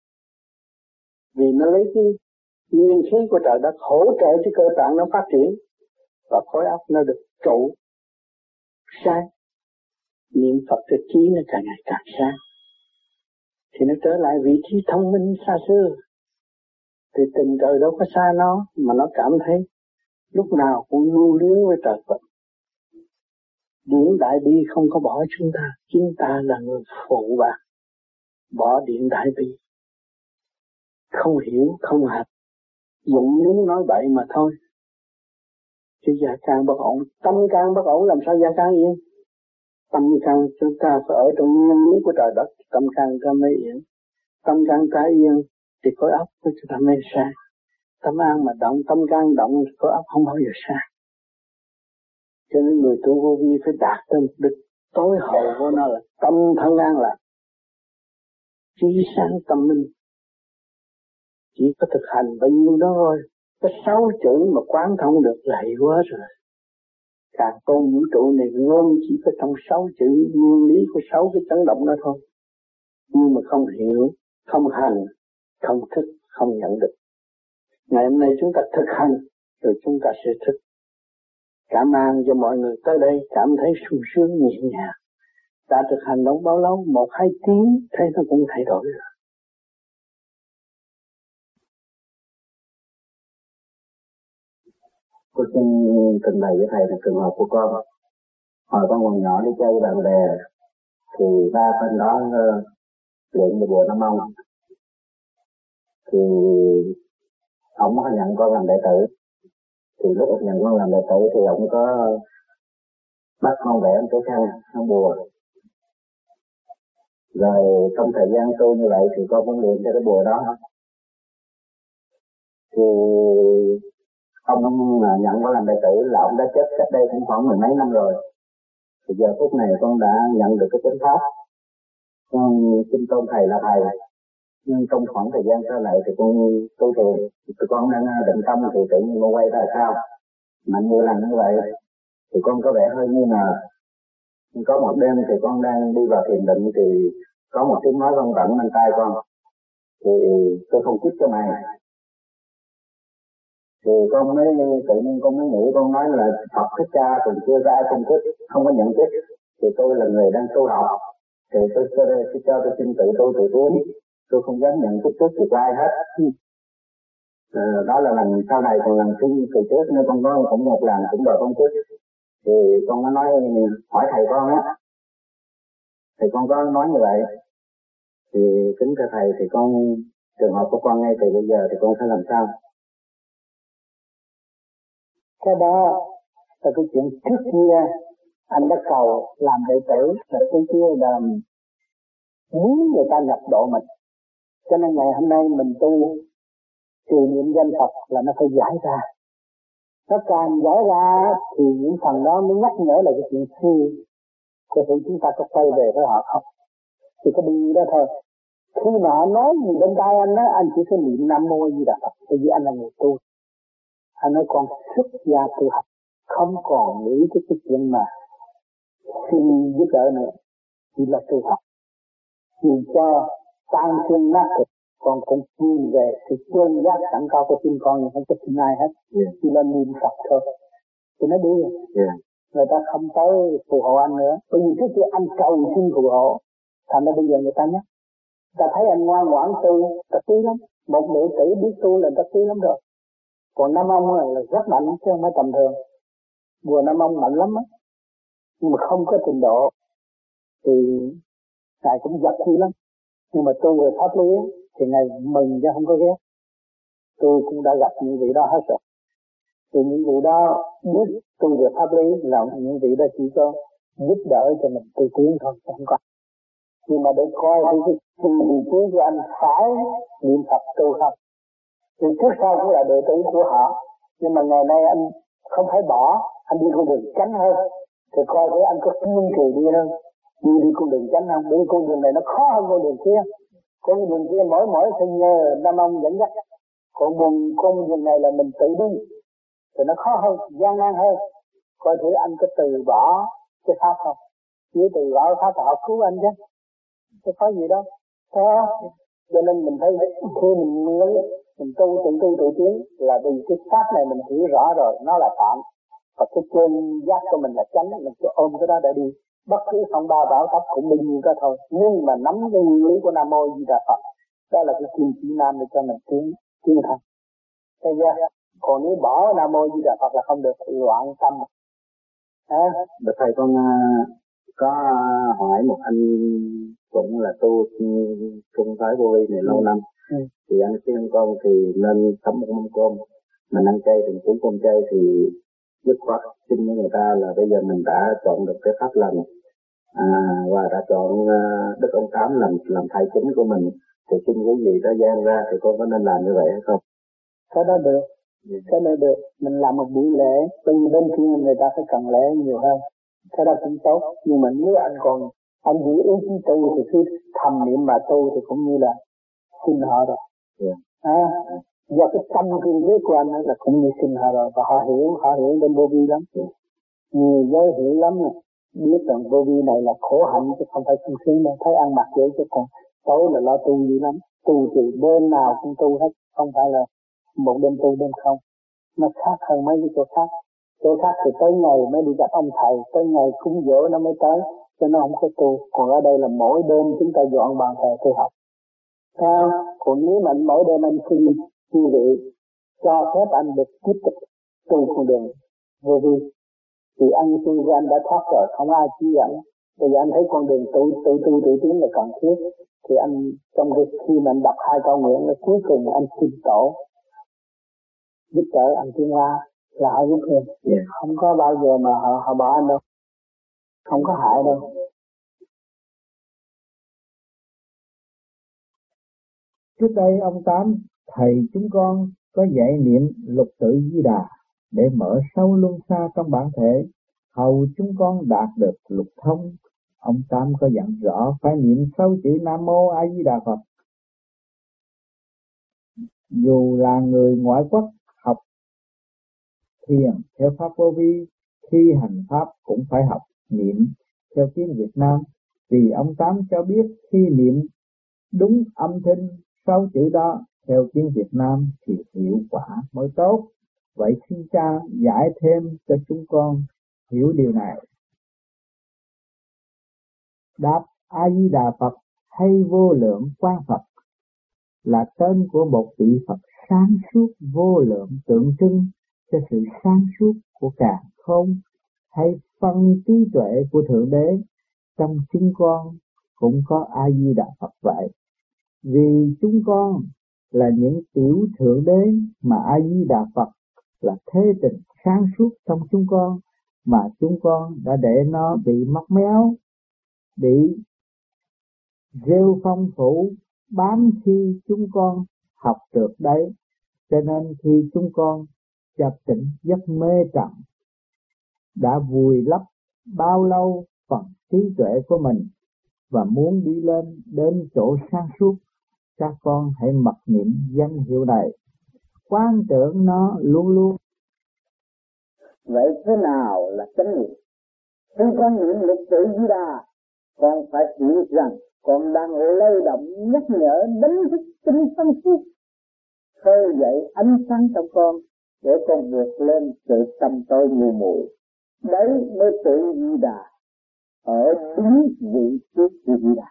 Vì nó lấy cái nguyên khí của trời đất hỗ trợ cho cơ tạng nó phát triển, và khối óc nó được trụ sáng. Niệm Phật cho trí nó càng ngày càng sáng, thì nó trở lại vị trí thông minh xa xưa. Thì tình trời đâu có xa nó, mà nó cảm thấy lúc nào cũng lưu luyến với trời Phật. Điển đại bi không có bỏ chúng ta, chúng ta là người phụ bạc bỏ điển đại bi. Không hiểu, không học, dụng lý nói bậy mà thôi. Chứ gia can bất ổn, tâm can bất ổn làm sao gia can yên? Tâm can chúng ta phải ở trong nguyên lý của trời đất, tâm can ta mới yên. Tâm can ta yên thì khối óc của chúng ta mới sáng. Tâm an mà động, tâm can động thì khối óc không bao giờ sáng. Cho nên người tu vô vi phải đạt tới mục đích tối hậu của nó là tâm thân an lạc, trí sáng tâm minh. Chỉ có thực hành bao nhiêu đó thôi. Có sáu chữ mà quán thông được là hay quá rồi. Càng tôn vũ trụ này gồm chỉ có trong sáu chữ nguyên lý của sáu cái chấn động đó thôi. Nhưng mà không hiểu, không hành, không thức, không nhận được. Ngày hôm nay chúng ta thực hành, rồi chúng ta sẽ thức. Cảm ơn cho mọi người tới đây cảm thấy sung sướng nhẹ nhàng. Đã thực hành đâu bao lâu, một hai tiếng, thấy nó cũng thay đổi rồi. Tôi xin trình bày với thầy là trường hợp của con. Hồi con còn nhỏ đi chơi với bạn bè, thì ba bên đó uh, luyện về bùa Nam Mông. Thì ông có nhận con làm đệ tử. Thì lúc ông nhận con làm đệ tử thì ông có bắt con vẽ một cái khăn, khăn bùa. Rồi trong thời gian tu như vậy thì con vẫn luyện cho cái bùa đó. Thì ông nhận con làm đệ tử là ông đã chết cách đây cũng khoảng mười mấy năm rồi. Thì giờ phút này con đã nhận được cái chánh pháp. Con xin tôn thầy là thầy. Nhưng trong khoảng thời gian sau này thì con tu thiền, thì con đang định tâm thì tự nhiên con quay ra sao mạnh như là như vậy. Thì con có vẻ hơi nghi ngờ. Có một đêm thì con đang đi vào thiền định thì có một tiếng nói vang vẳng bên tai con. Thì tôi không chích cho mày. Thì con mới tự nhiên con mới nghĩ, con nói là Phật Thích Ca còn chưa ra không thích, không có nhận thích. Thì tôi là người đang tu học, thì tôi sẽ cho tôi xin tự tu tự tiến, tôi không dám nhận thích trước từ ai hết. À, đó là lần sau này, còn lần thứ từ trước nên con có cũng một lần cũng đòi con thích. Thì con có nói, hỏi thầy con á, thầy con có nói như vậy. Thì kính thưa thầy, thì con, trường hợp của con ngay từ bây giờ thì con phải làm sao? Cái đó là cái chuyện trước kia anh đã cầu làm đệ tử, là cái kia là muốn người ta nhập độ mình. Cho nên ngày hôm nay mình tu trì niệm danh Phật là nó phải giải ra. Nó càng giải ra thì những phần đó mới nhắc nhở là cái chuyện xưa. Có thể chúng ta có quay về với họ không? Chỉ có đi đó thôi. Khi mà họ nói gì bên tai anh á, anh chỉ phải niệm Nam Mô Di Đà Phật. Bởi vì anh là người tu. Anh nói con xuất gia tu học, không còn nghĩ cái cái chuyện mà xin giúp đỡ nữa, chỉ là tu học. Vì cho tan xương nát thịt, con cũng nhìn về sự chân giác sẵn cao của chính con, nhưng không có xin ai hết, yeah. Chỉ là niệm Phật thôi. Thì nó đi, yeah. Người ta không tới phù hộ anh nữa, bởi vì trước kia anh cầu xin phù hộ, thành ra bây giờ người ta nhắc. Ta thấy anh ngoan ngoãn tu, ta quý lắm. Một đệ tử biết tu là ta quý lắm rồi. Còn Nam Ông là rất mạnh chứ không phải tầm thường. Vừa Nam Ông mạnh lắm á, nhưng mà không có trình độ thì Ngài cũng giật chi lắm. Nhưng mà tu về pháp lý thì Ngài mừng chứ không có ghét. Tôi cũng đã gặp những vị đó hết rồi. Thì những vị đó biết tu về pháp lý là những vị đó chỉ có giúp đỡ cho mình tu tiến thôi, không có. Nhưng mà để coi thì cái sự vị trí của anh phải niệm Phật tu không. Thì trước sau cũng là đệ tử của họ. Nhưng mà ngày nay anh không phải bỏ, anh đi con đường tránh hơn. Thì coi thấy anh có kiên trì đi hơn. Đi đi con đường tránh không? Bởi vì con đường này nó khó hơn con đường kia. Con đường kia mỗi mỗi phải nhờ Nam Ông dẫn dắt. Còn đường, con đường này là mình tự đi. Thì nó khó hơn, gian nan hơn. Coi thử anh có từ bỏ cái pháp không? Chỉ từ bỏ pháp thì họ cứu anh chứ. Chứ có gì đâu. Thế cho nên mình thấy khi mình mới mình tu tự tu tự tiến là vì cái pháp này mình hiểu rõ rồi, nó là tạm. Và cái chân giác của mình là chánh, mình cứ ôm cái đó để đi. Bất cứ phong ba bão táp cũng bấy nhiêu đó thôi. Nhưng mà nắm cái nguyên lý của Nam Mô Di Đà Phật, đó là cái kim chỉ nam để cho mình tiến tiến thân. Thấy chưa? Còn nếu bỏ Nam Mô Di Đà Phật là không được, loạn tâm. À? Được thầy con có hỏi một anh cũng là tu trung thái vô vi này lâu năm. Ừ. Thì anh khuyên con thì nên sắm một mâm cơm. Mình ăn chay thì cũng cơm chay thì dứt khoát xin với người ta là bây giờ mình đã chọn được cái pháp lành à, và đã chọn uh, Đức Ông Tám làm làm thầy chính của mình, thì xin quý vị đó gian ra thì con có nên làm như vậy hay không? Cái đó được, yeah. Cái đó được. Mình làm một buổi lễ, bởi vì bên kia người ta phải cần lễ nhiều hơn. Cái đó cũng tốt. Nhưng mà nếu anh còn anh giữ ý chí tu thì cứ thầm niệm mà tu thì cũng như là xin họ rồi. Yeah. À, do cái tâm kiên quyết của anh là cũng như xin họ rồi, và họ hiểu, họ hiểu bên vô vi lắm. Yeah. Nhiều giới hiểu lắm rồi. Biết rằng vô vi này là khổ hạnh chứ không phải sung sướng đâu. Thấy ăn mặc dễ chứ còn tối là lo tu dữ lắm. Tu thì đêm nào cũng tu hết, không phải là một đêm tu đêm không. Nó khác hơn mấy cái chỗ khác. Chỗ khác thì tới ngày mới đi gặp ông thầy, tới ngày cúng dỗ nó mới tới, cho nó không có tu. Còn ở đây là mỗi đêm chúng ta dọn bàn thờ tu học. Sao? Còn nếu mà mỗi đêm anh xin quý vị cho phép anh được tiếp tục tu con đường vô vi, thì anh tu của anh đã thoát rồi, không ai chỉ dẫn. Bây giờ anh thấy con đường tự tự tu tự tiến là cần thiết, thì anh trong cái khi mà anh đọc hai câu nguyện là cuối cùng anh xin tổ giúp đỡ anh tiến hóa là họ giúp em. Yeah. Không có bao giờ mà họ họ bỏ anh đâu, không có hại đâu. Trước đây ông Tám thầy chúng con có dạy niệm lục tự Di Đà để mở sâu luân xa trong bản thể, hầu chúng con đạt được lục thông. Ông Tám có dặn rõ phải niệm sâu chữ Nam Mô A Di Đà Phật. Dù là người ngoại quốc học thiền theo pháp vô vi, khi hành pháp cũng phải học niệm theo tiếng Việt Nam, vì ông Tám cho biết khi niệm đúng âm thanh sáu chữ đó theo tiếng Việt Nam thì hiệu quả mới tốt. Vậy xin cha giải thêm cho chúng con hiểu điều này. Đáp: A Di Đà Phật hay vô lượng quang Phật là tên của một vị Phật sáng suốt vô lượng, tượng trưng cho sự sáng suốt của càn khôn, thấy phân trí tuệ của Thượng Đế trong chúng con cũng có A Di Đà Phật vậy. Vì chúng con là những tiểu Thượng Đế mà A Di Đà Phật là thế tình sáng suốt trong chúng con, mà chúng con đã để nó bị mắc méo, bị rêu phong phủ bám khi chúng con học được đấy. Cho nên khi chúng con chợt tỉnh giấc mê trầm, đã vùi lấp bao lâu phần trí tuệ của mình và muốn đi lên đến chỗ sáng suốt, các con hãy mặc niệm danh hiệu này, quan tưởng nó luôn luôn. Vậy thế nào là chánh niệm? Khi con niệm lục tự Di Đà, con phải hiểu rằng con đang lay động nhắc nhở đánh thức tinh sáng suốt, khơi dậy ánh sáng trong con để con vượt lên sự tâm tối mù mù. Đấy mới tự Di Đà ở đúng vị trí của Di Đà.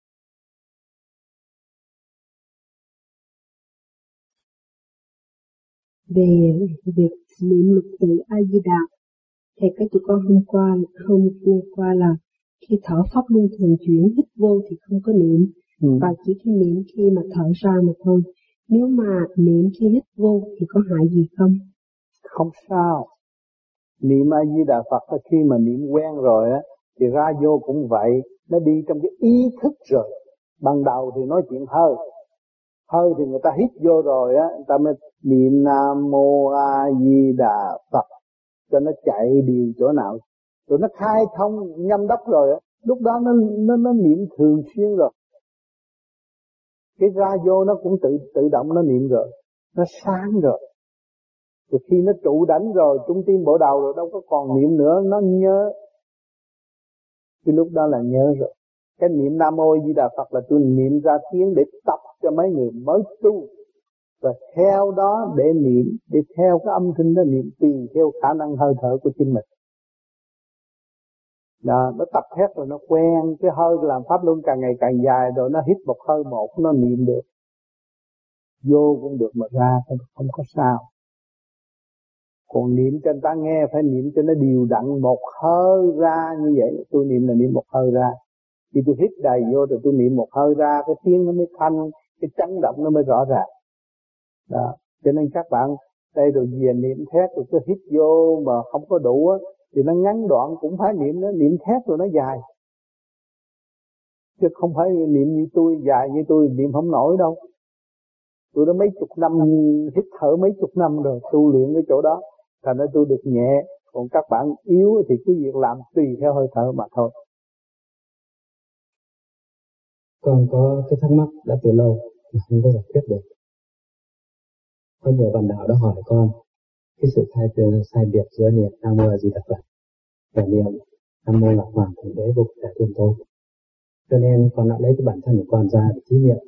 Về việc niệm lục tự A Di Đà, thì cái tụi con hôm qua hôm nghe qua là khi thở pháp luân thường chuyển, hít vô thì không có niệm, ừ. và chỉ khi niệm khi mà thở ra mà thôi. Nếu mà niệm khi hít vô thì có hại gì không? Không sao. Niệm A Di Đà Phật khi mà niệm quen rồi á thì ra vô cũng vậy, nó đi trong cái ý thức rồi. Ban đầu thì nói chuyện hơi, hơi thì người ta hít vô rồi á, người ta mới niệm Nam Mô A Di Đà Phật cho nó chạy điều chỗ nào, rồi nó khai thông nhâm đốc rồi á, lúc đó nó nó nó niệm thường xuyên rồi. Cái ra vô nó cũng tự tự động nó niệm rồi, nó sáng rồi. Rồi khi nó trụ đánh rồi, trung tim bộ đầu rồi đâu có còn niệm nữa, nó nhớ. Thì lúc đó là nhớ rồi. Cái niệm Nam Mô Di Đà Phật là tôi niệm ra tiếng để tập cho mấy người mới tu. Và theo đó để niệm, để theo cái âm thanh đó niệm tùy theo khả năng hơi thở của chính mình. Đó, nó tập hết rồi nó quen, cái hơi làm pháp luân càng ngày càng dài rồi nó hít một hơi một nó niệm được. Vô cũng được mà ra cũng không có sao. Còn niệm cho người ta nghe phải niệm cho nó đều đặn một hơi ra như vậy. Tôi niệm là niệm một hơi ra. Khi tôi hít đầy vô rồi tôi niệm một hơi ra, cái tiếng nó mới thanh, cái chấn động nó mới rõ ràng. Đó, cho nên các bạn đây rồi về niệm thét rồi cứ hít vô mà không có đủ á, thì nó ngắn đoạn cũng phải niệm nó, niệm thét rồi nó dài. Chứ không phải niệm như tôi, dài như tôi niệm không nổi đâu. Tôi đã mấy chục năm, hít thở mấy chục năm rồi, tu luyện cái chỗ đó. Thành ra tôi được nhẹ, còn các bạn yếu thì cứ việc làm tùy theo hơi thở mà thôi. Con có cái thắc mắc đã từ lâu mà không có giải quyết được. Có nhiều bạn đạo đã hỏi con cái sự sai biệt, sai biệt giữa niệm Nam Mô A Di Đà Phật và niệm Nam Mô Ngọc Hoàng Thượng Đế Vô Cực Đại Thiên Tôn. Cho nên con đã lấy cái bản thân của con ra để thí nghiệm.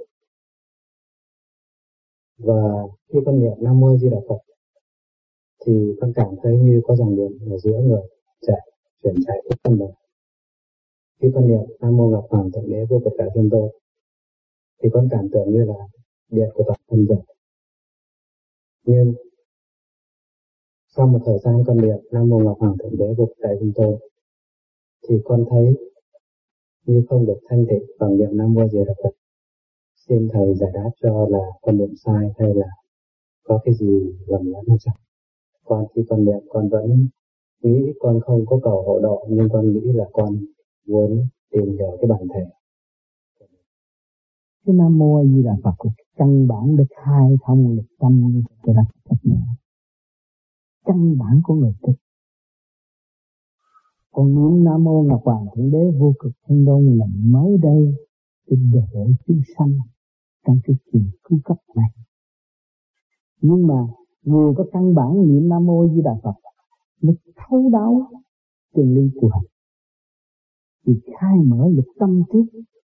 Và khi con niệm Nam Mô A Di Đà Phật thì con cảm thấy như có dòng điện ở giữa người chạy, chuyển chạy khắp thân đời. Khi con niệm Nam Mô Ngọc Hoàng Thượng Đế Vô Cực Đại Thiên Tôn thì con cảm tưởng như là điện của toàn thân chạy. Nhưng sau một thời gian con niệm Nam Mô Ngọc Hoàng Thượng Đế Vô Cực Đại Thiên Tôn thì con thấy như không được thanh tịnh bằng niệm Nam Mô A Di Đà Phật. Xin thầy giải đáp cho là con niệm sai hay là có cái gì lầm lẫn hay sao? Con khi con niệm con vẫn nghĩ con không có cầu hộ độ, nhưng con nghĩ là con muốn tìm hiểu cái bản thể. Cái Nam Mô A Di Đà Phật là căn bản để khai thông lực tâm của đất Phật nữa. Căn bản của người tu. Còn niệm Nam Mô Ngọc Hoàng Thượng Đế Vô Cực Thiên Tôn là mới đây để độ chúng sanh trong cái kỳ cứu cấp này. Nhưng mà người có căn bản niệm Nam Mô Di Đà Phật mới thấu đáo chân lý tu hành, thì khai mở lực tâm trước,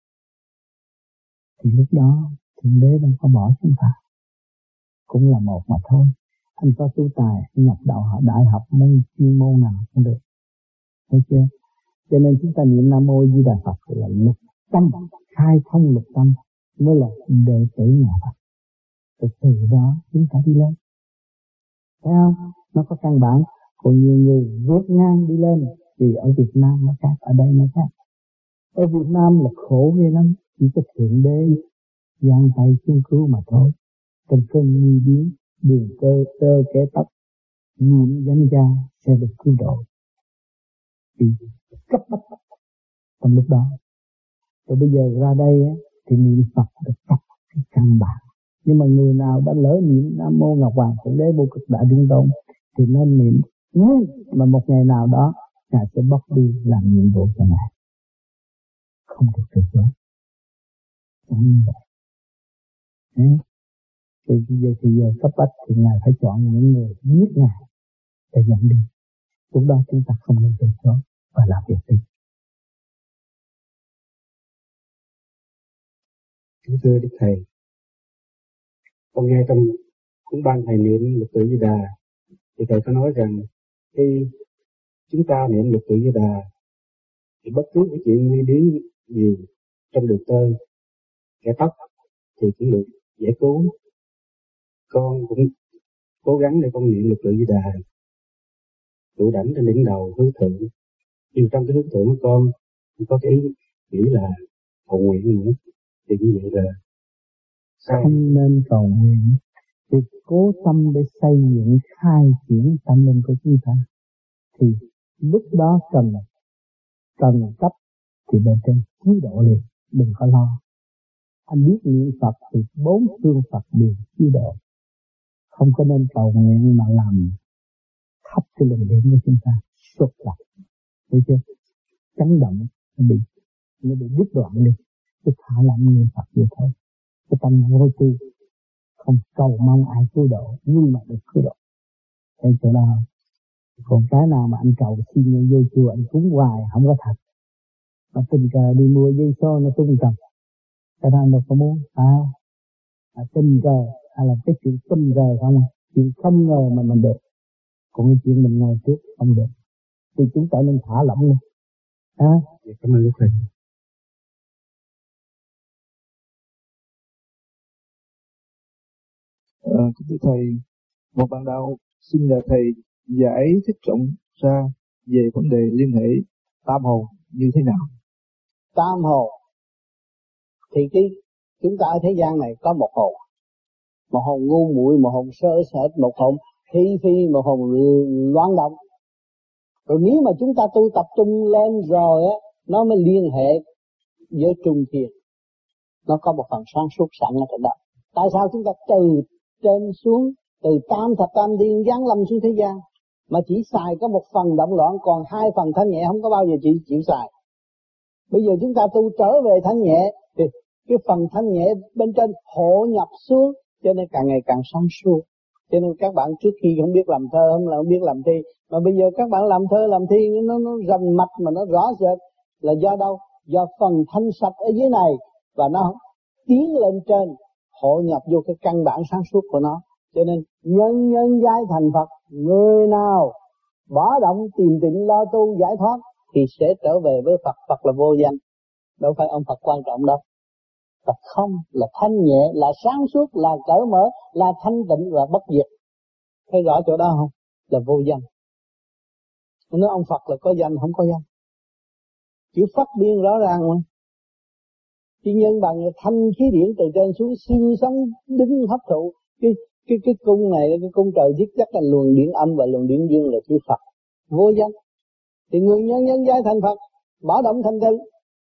thì lúc đó Thượng Đế đâu có bỏ chúng ta, cũng là một mà thôi. Anh có tu tài, nhập đạo đại học môn chuyên môn nào cũng được, thấy chưa? Cho nên chúng ta niệm Nam Mô Di Đà Phật là lục tâm, khai thông lục tâm mới là đệ tử nhà Phật. Rồi từ đó chúng ta đi lên, thấy không? Nó có căn bản. Còn nhiều người vượt ngang đi lên vì ở Việt Nam nó khác, ở đây nó khác. Ở Việt Nam là khổ ghê lắm, chỉ có Thượng Đế giang tay cứu cứu mà thôi. Trong cơn nguy biến, đường cơ tơ kẻ tóc, niệm danh gia sẽ được cứu độ. Thì cấp bách trong lúc đó. Rồi bây giờ ra đây á, thì niệm Phật được tập cái căn bản. Nhưng mà người nào đã lỡ niệm Nam Mô Ngọc Hoàng Thượng Đế Vô Cực Đại Thiên Tôn thì nên niệm, nhưng mà một ngày nào đó Ngài sẽ bóc đi làm nhiệm vụ cho Ngài, không được từ chối. Chẳng như vậy. Thế. Thì giờ thì giờ cấp bách thì Ngài phải chọn những người biết Ngài để dẫn đi. Lúc đó chúng ta không nên từ chối và làm việc đi. Kính thưa Đức Thầy, con nghe trong cuốn ban thầy niệm Lục Tự Di Đà thì thầy có nói rằng khi chúng ta niệm Lục Tự Di Đà thì bất cứ cái chuyện nguy biến gì trong đường tơ kẻ tóc thì cũng được giải cứu. Con cũng cố gắng để con niệm Lục Tự Di Đà đủ đảnh trên đỉnh đầu hướng thượng, nhưng trong cái hướng thượng của con có cái ý nghĩ là cầu nguyện nữa, thì như vậy là sao? Không nên cầu nguyện, thì cố tâm để xây dựng khai triển tâm linh của chúng ta, thì lúc đó cần cần cấp thì bên trên cứu độ liền, đừng có lo. Anh biết niệm Phật thì bốn phương Phật đều cứu độ, không có nên cầu nguyện mà làm thấp cái luồng điển của chúng ta sụt lại, thấy chưa? Chấn động nó bị nó bị đứt đoạn đi, cứ thả lỏng niệm Phật vậy thôi. Cái tâm vô tư, không cầu mong ai cứu độ, nhưng mà được cứu độ. Thế chỗ đó. Còn cái nào mà anh cầu xin vô chùa anh cúng hoài không có thật, mà tình cờ đi mua dây xô nó tung cầm, cái đó anh đâu có muốn, phải không? À, tình cờ hay là cái chuyện tình cờ không, chuyện không ngờ mà mình được. Còn cái chuyện mình ngồi trước không được, thì chúng ta nên thả lỏng đi. À, cảm ơn Đức Thầy. À, thưa Thầy, một bạn đạo xin nhờ Thầy giải thích rộng ra về vấn đề liên hệ tam hồn như thế nào? Tam hồn thì cái chúng ta ở thế gian này có một hồn, một hồn ngu muội, một hồn sơ sệt, một hồn thi phi, một hồn loạn động. Rồi nếu mà chúng ta tu tập trung lên rồi á, nó mới liên hệ với trung thiên, nó có một phần sáng suốt sẵn ở trong đó. Tại sao chúng ta từ trên xuống, từ tam thập tam thiên giáng lâm xuống thế gian mà chỉ xài có một phần động loạn, còn hai phần thanh nhẹ không có bao giờ chịu chịu xài. Bây giờ chúng ta tu trở về thanh nhẹ thì cái phần thanh nhẹ bên trên hộ nhập xuống, cho nên càng ngày càng sáng suốt. Cho nên các bạn trước khi không biết làm thơ, không là không biết làm thi, mà bây giờ các bạn làm thơ làm thi nó nó rành mạch mà nó rõ rệt là do đâu? Do phần thanh sạch ở dưới này và nó tiến lên trên, hộ nhập vô cái căn bản sáng suốt của nó. Cho nên nhân nhân giai thành Phật, người nào bỏ động tìm tịnh lo tu giải thoát thì sẽ trở về với Phật. Phật là vô danh, đâu phải ông Phật quan trọng đâu. Phật không, là thanh nhẹ, là sáng suốt, là cởi mở, là thanh tịnh và bất diệt. Thấy rõ chỗ đó không? Là vô danh. Nói ông Phật là có danh, không có danh. Chữ phát biên rõ ràng mà. Chỉ nhân bằng thanh khí điển từ trên xuống, xương sống đứng hấp thụ. Cái cái cái cung này, cái cung trời thiết chắc là luồng điển âm và luồng điển dương là chữ Phật. Vô danh. Thì người nhân nhân giai thành Phật, bỏ động thành tịnh.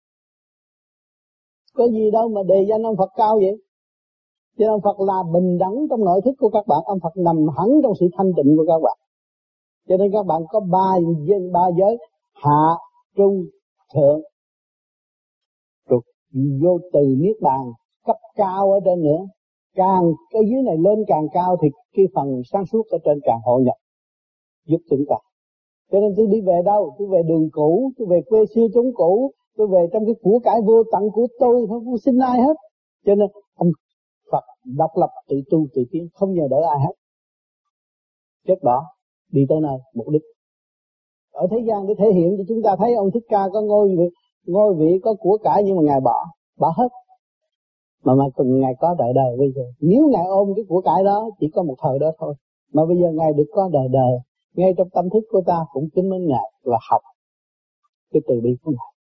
Có gì đâu mà đề danh ông Phật cao vậy? Chứ ông Phật là bình đẳng trong nội thức của các bạn, ông Phật nằm hẳn trong sự thanh tịnh của các bạn. Cho nên các bạn có ba giới, ba giới hạ, trung, thượng. Rồi vô từ niết bàn cấp cao ở trên nữa. Càng cái dưới này lên càng cao thì cái phần sáng suốt ở trên càng hội nhập giúp chúng ta. Cho nên tôi đi về đâu? Tôi về đường cũ, tôi về quê xưa chốn cũ, tôi về trong cái của cải vô tận của tôi, không có xin ai hết. Cho nên ông Phật độc lập tự tu tự tiến, không nhờ đỡ ai hết. Chết bỏ, đi tới nơi mục đích. Ở thế gian để thể hiện cho chúng ta thấy ông Thích Ca có ngôi vị, ngôi vị có của cải, nhưng mà Ngài bỏ, bỏ hết. Mà mà từng Ngài có đời đời bây giờ. Nếu Ngài ôm cái của cải đó chỉ có một thời đó thôi. Mà bây giờ Ngài được có đời đời. ngay trong tâm thức của ta cũng kính mến Ngài và học cái từ bi của Ngài.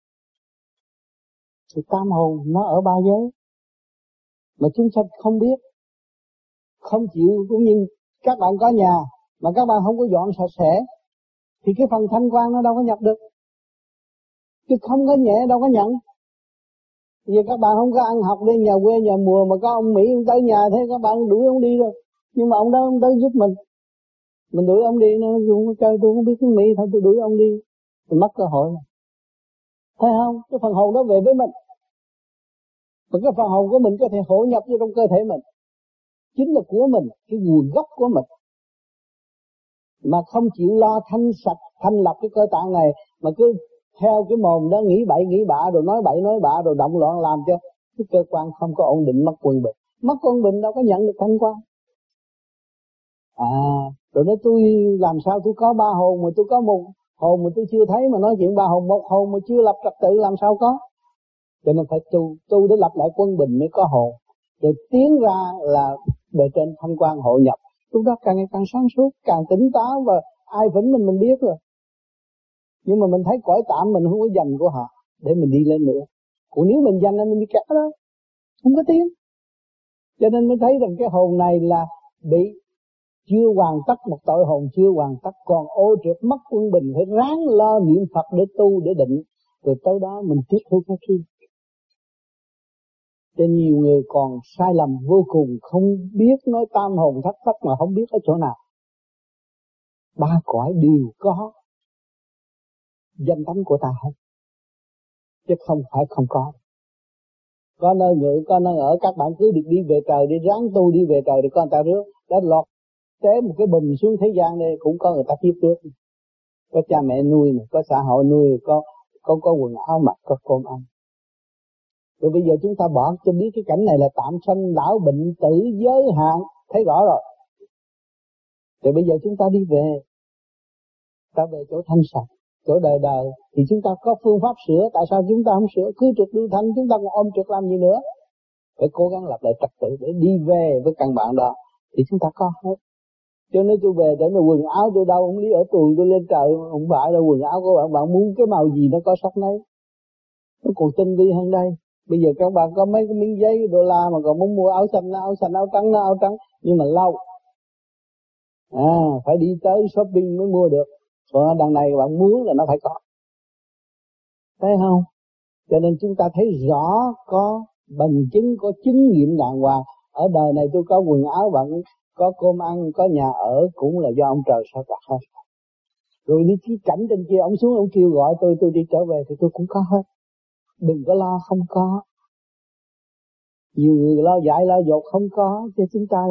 Thì tam hồn nó ở ba giới mà chúng sanh không biết, không chịu. Cũng như các bạn có nhà mà các bạn không có dọn sạch sẽ thì cái phần thanh quan nó đâu có nhập được, chứ không có nhẹ đâu có nhận. Vì các bạn không có ăn học đi nhà quê nhà mùa mà có ông Mỹ ông tới nhà thế các bạn đuổi ông đi rồi, nhưng mà ông đó ông tới giúp mình, mình đuổi ông đi nó không chơi, tôi không biết tiếng Mỹ thôi tôi đuổi ông đi, mình mất cơ hội. Thấy không? Cái phần hồn đó về với mình, và cái phần hồn của mình có thể hội nhập vô trong cơ thể mình, chính là của mình, cái nguồn gốc của mình, mà không chịu lo thanh sạch thanh lập cái cơ tạng này, mà cứ theo cái mồm đó nghĩ bậy nghĩ bạ rồi nói bậy nói bạ rồi động loạn, làm cho cái cơ quan không có ổn định, mất quân bình. Mất quân bình đâu có nhận được thanh quan. À rồi nói tôi làm sao tôi có ba hồn mà tôi có một hồn mà tôi chưa thấy, mà nói chuyện ba hồn một hồn mà chưa lập trật tự làm sao có. Cho nên phải tu, tu để lập lại quân bình mới có hồn, rồi tiến ra là bề trên thanh quan hội nhập. Lúc đó càng ngày càng sáng suốt, càng tỉnh táo, và ai vĩnh mình mình biết rồi. Nhưng mà mình thấy cõi tạm mình không có dành của họ để mình đi lên nữa. Còn nếu mình dành nên mình đi cả đó, không có tiến. Cho nên mới thấy rằng cái hồn này là bị chưa hoàn tất, một tội hồn chưa hoàn tất, còn ô trượt mất quân bình, phải ráng lo niệm Phật để tu để định, rồi tới đó mình tiếp thu cái kia. Cho nhiều người còn sai lầm vô cùng, không biết nói tam hồn thất phách mà không biết ở chỗ nào. Ba cõi đều có danh tánh của ta hết, chứ không phải không có. Có nơi ngự, có nơi ở, các bạn cứ được đi về trời, đi ráng tu đi về trời, thì con ta rước, đã lọt té một cái bùm xuống thế gian đây cũng có người ta tiếp trước. Có cha mẹ nuôi, có xã hội nuôi, có có có quần áo mặc, có cơm ăn. Rồi bây giờ chúng ta bỏ cho biết cái cảnh này là tạm sanh lão bệnh tử giới hạn, thấy rõ rồi. Thì bây giờ chúng ta đi về, ta về chỗ thanh sạch, chỗ đời đời, thì chúng ta có phương pháp sửa. Tại sao chúng ta không sửa? Cứ trượt lưu thanh, chúng ta còn ôm trượt làm gì nữa? Phải cố gắng lập lại trật tự để đi về với căn bản đó, thì chúng ta có hết. Cho nên tôi về để mà quần áo tôi đâu, không lý ở tuồng tôi lên trời, không phải là quần áo của bạn, bạn muốn cái màu gì nó có sắc nấy. Nó còn tinh vi hơn đây. Bây giờ các bạn có mấy cái miếng giấy đô la mà còn muốn mua áo xanh, áo xanh, áo trắng, áo trắng, nhưng mà lâu. À, phải đi tới shopping mới mua được. Còn đằng này bạn muốn là nó phải có. Thấy không? Cho nên chúng ta thấy rõ có bằng chứng, có chứng nghiệm đàng hoàng. Ở đời này tôi có quần áo bạn, có cơm ăn, có nhà ở, cũng là do ông trời sao đặt hết. Rồi đi cái cảnh trên kia, ông xuống ông kêu gọi tôi, tôi đi trở về thì tôi cũng có hết. Đừng có lo không có. Nhiều người lo dạy lo dột không có, cho chúng ta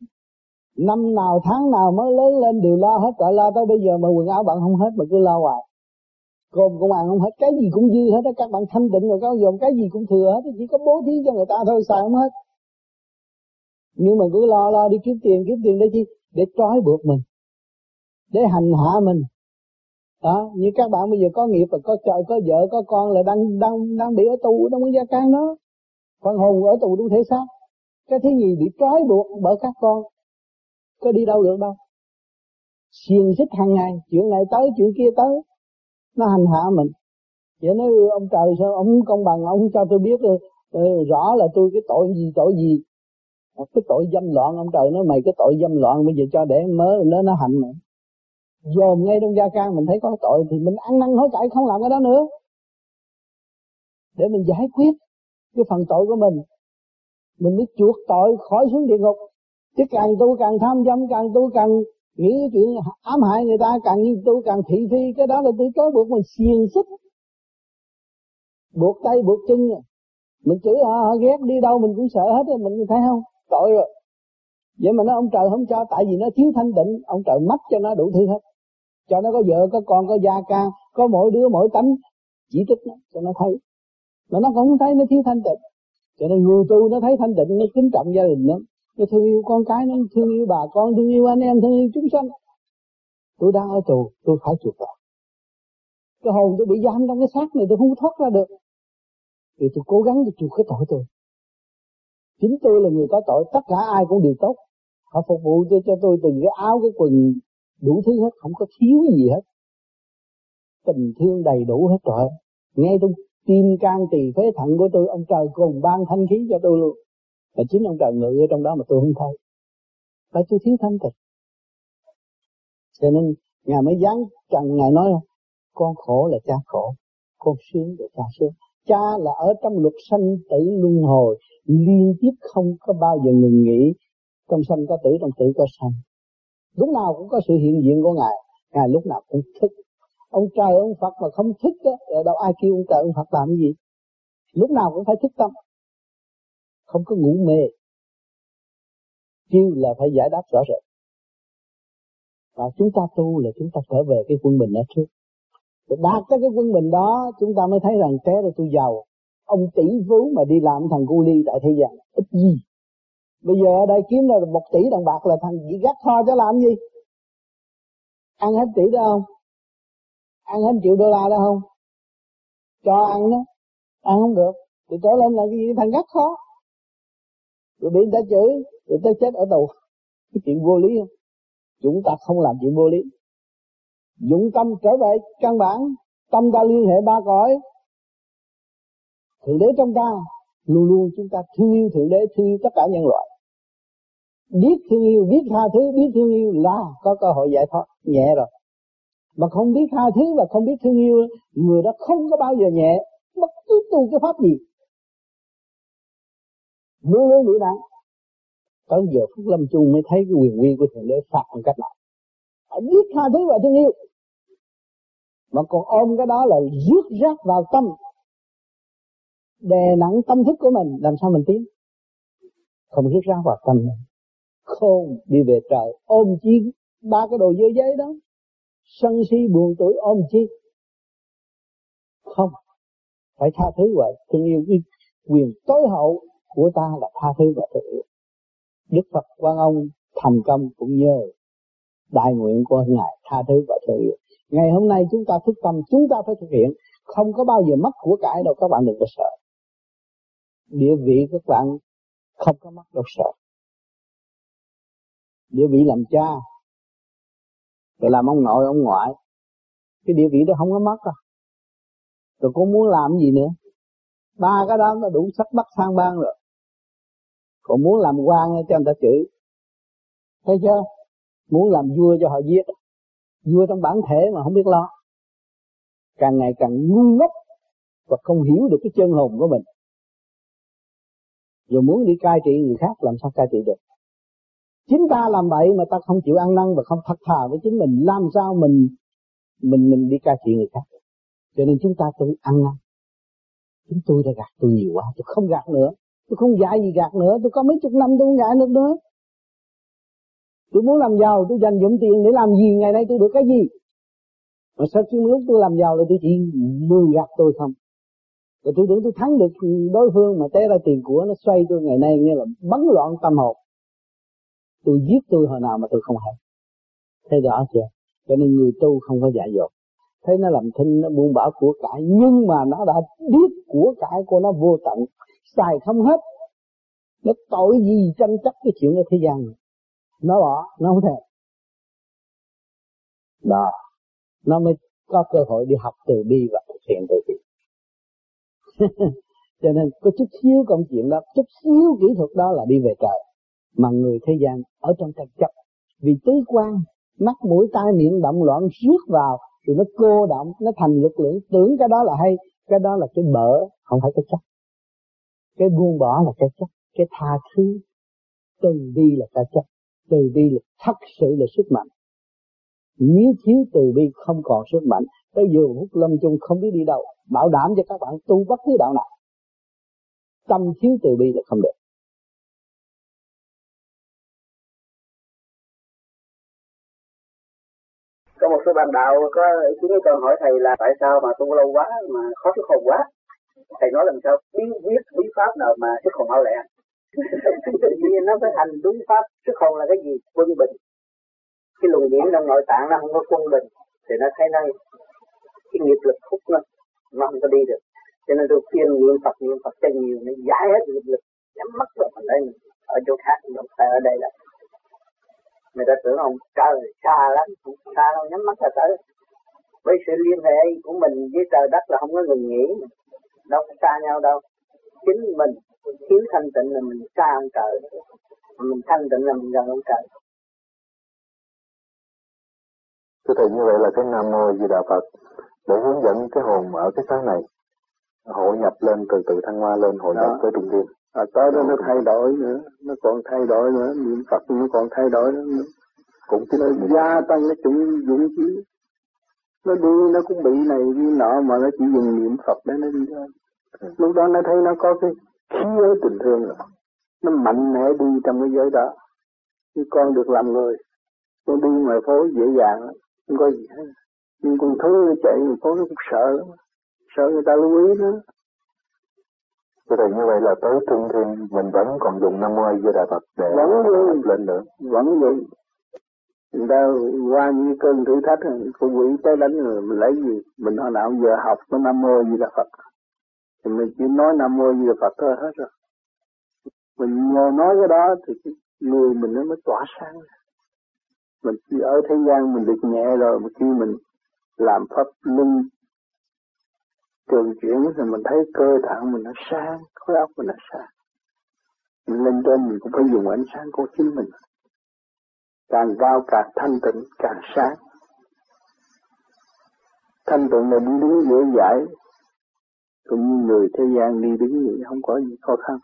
năm nào tháng nào mới lớn lên đều lo hết, gọi lo tới bây giờ mà quần áo bạn không hết mà cứ lo hoài. Cơm cũng ăn không hết, cái gì cũng dư hết, các bạn thanh tịnh rồi có dồn cái gì cũng thừa hết, chỉ có bố thí cho người ta thôi, xài không hết. Nhưng mà cứ lo lo đi kiếm tiền, kiếm tiền để chi? Để trói buộc mình, để hành hạ mình. Đó, như các bạn bây giờ có nghiệp và có trời, có vợ, có con là đang đang đang bị ở tù trong cái gia can đó. Phần hồn ở tù trong thể xác. Cái thứ gì bị trói buộc bởi các con, có đi đâu được đâu. Xiềng xích hàng ngày, chuyện này tới chuyện kia tới, nó hành hạ mình. Vậy nói ông trời sao ông công bằng, ông cho tôi biết rồi, rõ là tôi cái tội gì tội gì. Cái tội dâm loạn, ông trời nói mày cái tội dâm loạn bây giờ cho để mớ nó nó hành nữa. Dồn ngay trong gia can mình thấy có tội thì mình ăn năn hối cải không làm cái đó nữa. Để mình giải quyết cái phần tội của mình, mình mới chuộc tội khỏi xuống địa ngục. Chứ càng tu càng tham dâm, càng tu càng nghĩ cái chuyện ám hại người ta, càng như tu càng thị phi, cái đó là tự trói buộc mình, xiềng xích, buộc tay buộc chân. Mình chửi họ, họ ghét đi đâu mình cũng sợ hết rồi, mình thấy không? Tội rồi. Vậy mà nó ông trời không cho, tại vì nó thiếu thanh tịnh, ông trời mất cho nó đủ thứ hết. Cho nó có vợ, có con, có gia can, có mỗi đứa mỗi tánh, chỉ trích nó, cho nó thấy. Mà nó không thấy nó thiếu thanh tịnh. Cho nên người tu nó thấy thanh tịnh, nó kính trọng gia đình lắm. Nó thương yêu con cái, nó thương yêu bà con, thương yêu anh em, thương yêu chúng sanh. Tôi đang ở tù, tôi phải chuộc tội. Cái hồn tôi bị giam trong cái xác này, tôi không thoát ra được. Thì tôi cố gắng để chuộc cái tội tôi. Chính tôi là người có tội, tất cả ai cũng đều tốt. Họ phục vụ tôi cho tôi từng cái áo, cái quần, đủ thứ hết, không có thiếu gì hết. Tình thương đầy đủ hết rồi. Ngay trong tim can tỳ phế thận của tôi, ông trời cùng ban thanh khí cho tôi luôn. Và chính ông trời ngự ở trong đó mà tôi không thấy. Phải tôi thiếu thanh tịnh. Cho nên Ngài mới giáng trần, Ngài nói con khổ là cha khổ, con sướng là cha sướng. Cha là ở trong luật sanh tử luân hồi, liên tiếp không có bao giờ ngừng nghỉ. Trong sanh có tử, trong tử có sanh. Lúc nào cũng có sự hiện diện của Ngài. Ngài lúc nào cũng thức. Ông trời ông Phật mà không thức á, đâu ai kêu ông trời ông Phật làm cái gì. Lúc nào cũng phải thức tâm, không có ngủ mê. Kêu là phải giải đáp rõ rệt. Và chúng ta tu là chúng ta trở về cái quân bình ở trước. Để đạt tới cái quân bình đó, chúng ta mới thấy rằng té ra tôi giàu. Ông tỷ phú mà đi làm thằng cu ly tại thế gian, ít gì. Bây giờ ở đây kiếm ra một tỷ đồng bạc là thằng gì gắt kho cho làm gì? Ăn hết tỷ đó không? Ăn hết triệu đô la đó không? Cho ăn đó. Ăn không được. Thì trở lên là cái gì? Thằng gắt kho. Rồi bị người ta chửi, rồi ta chết ở tù. Cái chuyện vô lý không? Chúng ta không làm chuyện vô lý. Dụng tâm trở về căn bản, tâm ta liên hệ ba cõi. Thượng đế trong ta, luôn luôn chúng ta thương yêu Thượng đế, thương yêu tất cả nhân loại. Biết thương yêu, biết tha thứ, biết thương yêu là có cơ hội giải thoát nhẹ rồi. Mà không biết tha thứ và không biết thương yêu, người đó không có bao giờ nhẹ, bất cứ tu cái pháp gì luôn luôn bị nặng. Tới giờ phút lâm chung mới thấy cái quyền uy của Thượng đế phạt bằng cách nào. Phải biết tha thứ và thương yêu. Mà còn ôm cái đó là rước rác vào tâm, đè nặng tâm thức của mình, làm sao mình tiến? Không rước rác vào tâm mình, khôn đi về trời. Ôm chi ba cái đồ dơ giấy đó, sân si buồn tuổi ôm chi? Không, phải tha thứ và thương yêu. Cái quyền tối hậu của ta là tha thứ và thương yêu. Đức Phật Quan Ông thành công cũng nhờ đại nguyện của Ngài tha thứ và thương yêu. Ngày hôm nay chúng ta thức tâm, chúng ta phải thực hiện. Không có bao giờ mất của cải đâu, các bạn đừng có sợ. Địa vị các bạn không có mất đâu sợ. Địa vị làm cha, rồi làm ông nội, ông ngoại, cái địa vị đó không có mất đâu. Rồi cô muốn làm gì nữa? Ba cái đó nó đủ sắc bắt sang ban rồi. Còn muốn làm quan cho người ta chửi. Thấy chưa? Muốn làm vua cho họ giết. Vua trong bản thể mà không biết lo. Càng ngày càng ngu ngốc và không hiểu được cái chân hồn của mình. Rồi muốn đi cai trị người khác, làm sao cai trị được? Chính ta làm vậy mà ta không chịu ăn năn và không thật thà với chính mình, làm sao mình mình mình đi cai trị người khác? Cho nên chúng ta tự ăn năn. Chúng tôi đã gạt tôi nhiều quá, tôi không gạt nữa. Tôi không dạy gì gạt nữa, tôi có mấy chục năm tôi không dạy được nữa. Tôi muốn làm giàu, tôi dành dụm tiền để làm gì, ngày nay tôi được cái gì? Mà sao chứ lúc tôi làm giàu là tôi chỉ lừa gạt tôi không? Rồi tôi tưởng tôi thắng được đối phương mà té ra tiền của nó xoay tôi ngày nay nghe là bấn loạn tâm hồn. Tôi giết tôi hồi nào mà tôi không hay. Thấy rõ chưa? Cho nên người tu không có dại dột. Thấy nó làm thinh, nó buông bỏ của cải, nhưng mà nó đã biết của cải của nó vô tận, xài không hết. Nó tội gì tranh chấp cái chuyện ở thế gian này. Nó bỏ, nó không thèm. Đó, nó mới có cơ hội đi học từ bi và thực hiện từ bi. Cho nên có chút xíu công chuyện đó, chút xíu kỹ thuật đó là đi về trời. Mà người thế gian ở trong tranh chấp. Vì tứ quan, mắt mũi tai miệng động loạn rước vào, rồi nó cô động, nó thành lực lượng. Tưởng cái đó là hay, cái đó là cái bở, không phải cái chấp. Cái buông bỏ là cái chấp, cái tha thứ, từ bi là cái chấp. Từ bi là thật sự là sức mạnh. Nếu thiếu từ bi không còn sức mạnh, tới giờ phút lâm chung không biết đi đâu. Bảo đảm cho các bạn tu bất cứ đạo nào, tâm thiếu từ bi là không được. Có một số bạn đạo có ý kiến con hỏi thầy là tại sao mà tu lâu quá mà khó xuất hồn quá. Thầy nói làm sao bí viết bí pháp nào mà xuất hồn mau lẹ. Vì nó phải hành đúng pháp. Xuất hồn là cái gì? Quân bình. Cái luồng điển trong nội tạng nó không có quân bình thì nó thấy nó cái nghiệp lực hút nó nó không có đi được. Cho nên tôi khuyên niệm Phật niệm Phật cho nhiều, nó giải hết nghiệp lực, nhắm mắt rồi mình đây ở chỗ khác, không phải ở đây là Người ta tưởng ông trời xa lắm, không xa đâu, nhắm mắt là tới. Với sự liên hệ của mình với trời đất là không có ngừng nghỉ, đâu có xa nhau đâu. Chính mình thiếu thanh tịnh là mình xa ông trời, mình thanh tịnh là mình gần ông trời. Thưa thầy, như vậy là cái Nam Mô Di Đà Phật để hướng dẫn cái hồn ở cái xác này hội nhập lên, từ từ thăng hoa lên, hội nhập với trung thiên. À, tới đó nó thay đổi nữa, nó còn thay đổi nữa, niệm Phật nó còn thay đổi nữa, cũng chỉ nó gia tăng cái chủng dũng khí. Nó đi nó cũng bị này đi nọ mà nó chỉ dùng niệm Phật để nó đi thôi. Ừ. Lúc đó nó thấy nó có cái khí ở tình thương rồi, nó mạnh mẽ đi trong cái giới đó. Như con được làm người, con đi ngoài phố dễ dàng, không có gì hết. Nhưng con thú nó chạy ngoài phố nó cũng sợ lắm, sợ người ta lưu ý nó. Thế thì như vậy là tới trung thiên mình vẫn còn dùng Nam Mô A Di Đà Phật để vẫn luôn lên nữa. Vẫn vậy. Người ta qua những cơn thử thách, con quỷ tới đánh rồi mình lấy gì? Mình hồi nào giờ học có Nam Mô A Di Đà Phật. Thì mình chỉ nói Nam Mô A Di Đà Phật thôi hết rồi. Mình nhờ nói cái đó thì cái người mình nó mới tỏa sáng. Mình chỉ ở thế gian mình được nhẹ rồi, mà khi mình làm pháp luân trường chuyển thì mình thấy cơ thận mình nó sáng, khối óc mình nó sáng. Mình lên trên mình cũng phải dùng ánh sáng của chính mình. Càng cao càng thanh tịnh, càng sáng. Thanh tịnh là đi đứng dễ dãi, cũng như người thế gian đi đứng vậy không có gì khó khăn.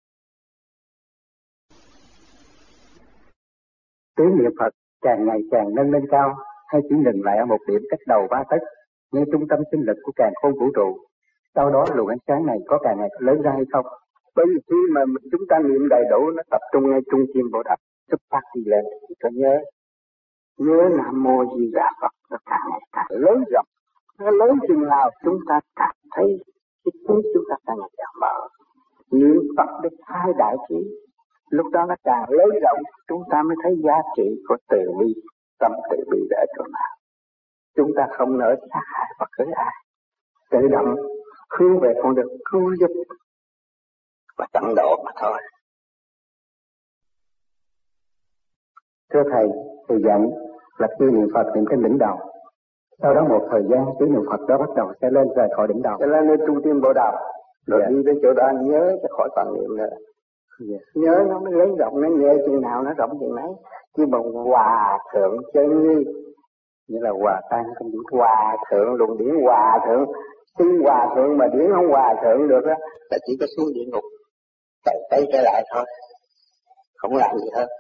Tiếng niệm Phật càng ngày càng nâng lên cao, hay chỉ dừng lại ở một điểm cách đầu ba tấc, ngay trung tâm sinh lực của càn khôn vũ trụ. Sau đó luồng ánh sáng này có càng ngày lớn ra hay không? Bởi vì khi mà chúng ta niệm đầy đủ, nó tập trung ngay trung tâm Bồ Đà, xuất phát đi lên, thì có nhớ, nhớ Nam Mô Di Đà Phật, nó càng ngày càng lớn rộng. Nó lớn chừng nào chúng ta cảm thấy cái trí chúng ta càng ngày càng mở. Niệm Phật để khai đại trí, lúc đó nó càng lớn rộng, chúng ta mới thấy giá trị của từ bi, tâm từ bi ở chỗ nào. Chúng ta không nỡ sát hại bất cứ ai, tự động hướng về con đường cứu giúp và tận độ mà thôi. Thưa Thầy, Thầy dặn là khi niệm Phật niệm trên đỉnh đầu. Sau đó một thời gian tiếng niệm Phật đó bắt đầu sẽ lên rời khỏi đỉnh đầu. Sẽ lên lên trung tâm Bồ Đà, rồi yeah. Đi đến chỗ đó nhớ cho khỏi toàn niệm nữa. Yeah. Nhớ nó mới lấy rộng, nó nhẹ chừng nào nó rộng chừng nấy. Chứ bằng hòa thượng chân như, như là hòa tan trong điển hòa thượng, luồng điển hòa thượng. Xưng hòa thượng mà điển không hòa thượng được đó, là chỉ có xuống địa ngục, chạy tay trở lại thôi, không làm gì hết.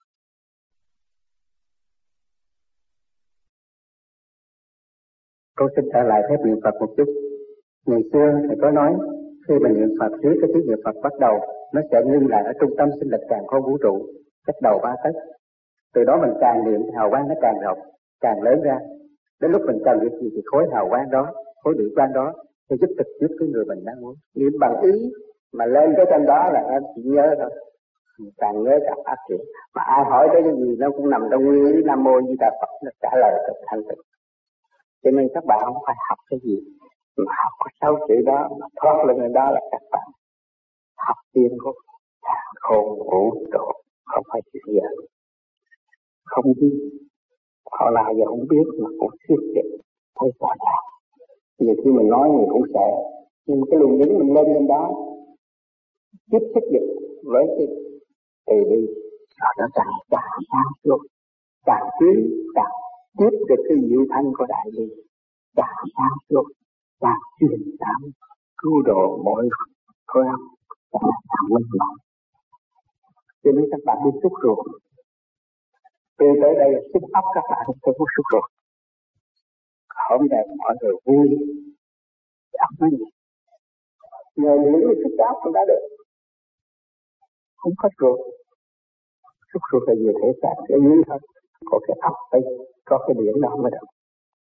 Cô xin trở lại phép niệm Phật một chút. Ngày xưa Thầy có nói, khi mình niệm Phật dưới cái tiếng niệm Phật bắt đầu, nó sẽ ngưng lại ở trung tâm sinh lực càn khôn vũ trụ, cách đầu ba tấc. Từ đó mình càng niệm hào quang nó càng rộng, càng lớn ra. Đến lúc mình cần việc gì thì khối hào quang đó, khối điện quang đó sẽ giúp trực tiếp cái người mình đang muốn. Niệm bằng ý mà lên tới trên đó là em chỉ nhớ thôi, càng nhớ càng phát triển. Mà ai hỏi tới cái gì nó cũng nằm trong nguyên lý Nam Mô Di Đà Phật, nó trả lời cực thanh tịnh. Cho nên các bạn không phải học cái gì, mà học có sáu chữ đó, mà thoát lên đó là các bạn học tiên của càn khôn vũ trụ, không phải chuyện giờ. Không biết, họ nào giờ không biết mà cũng thuyết định, thấy rõ ràng. Nhiều khi mình nói mình cũng sợ, nhưng cái luồng điển mình lên lên đó, tiếp xúc được với cái từ bi, rồi nó càng càng sáng suốt, càng tiến, càng tiếp được cái diệu thanh của đại bi, càng sáng suốt, càng truyền cảm cứu độ mọi khối óc, càng càng minh mẫn. Cho nên các bạn đi xúc ruột, từ tới đây là xúc óc các bạn không có xúc ruột. Hôm nay mọi người vui, óc nó gì? Nhờ những cái xúc óc cũng đã được, không có ruột. Xúc ruột là về thể xác, cái như thôi. Có cái óc đây, có cái điển đó mới được.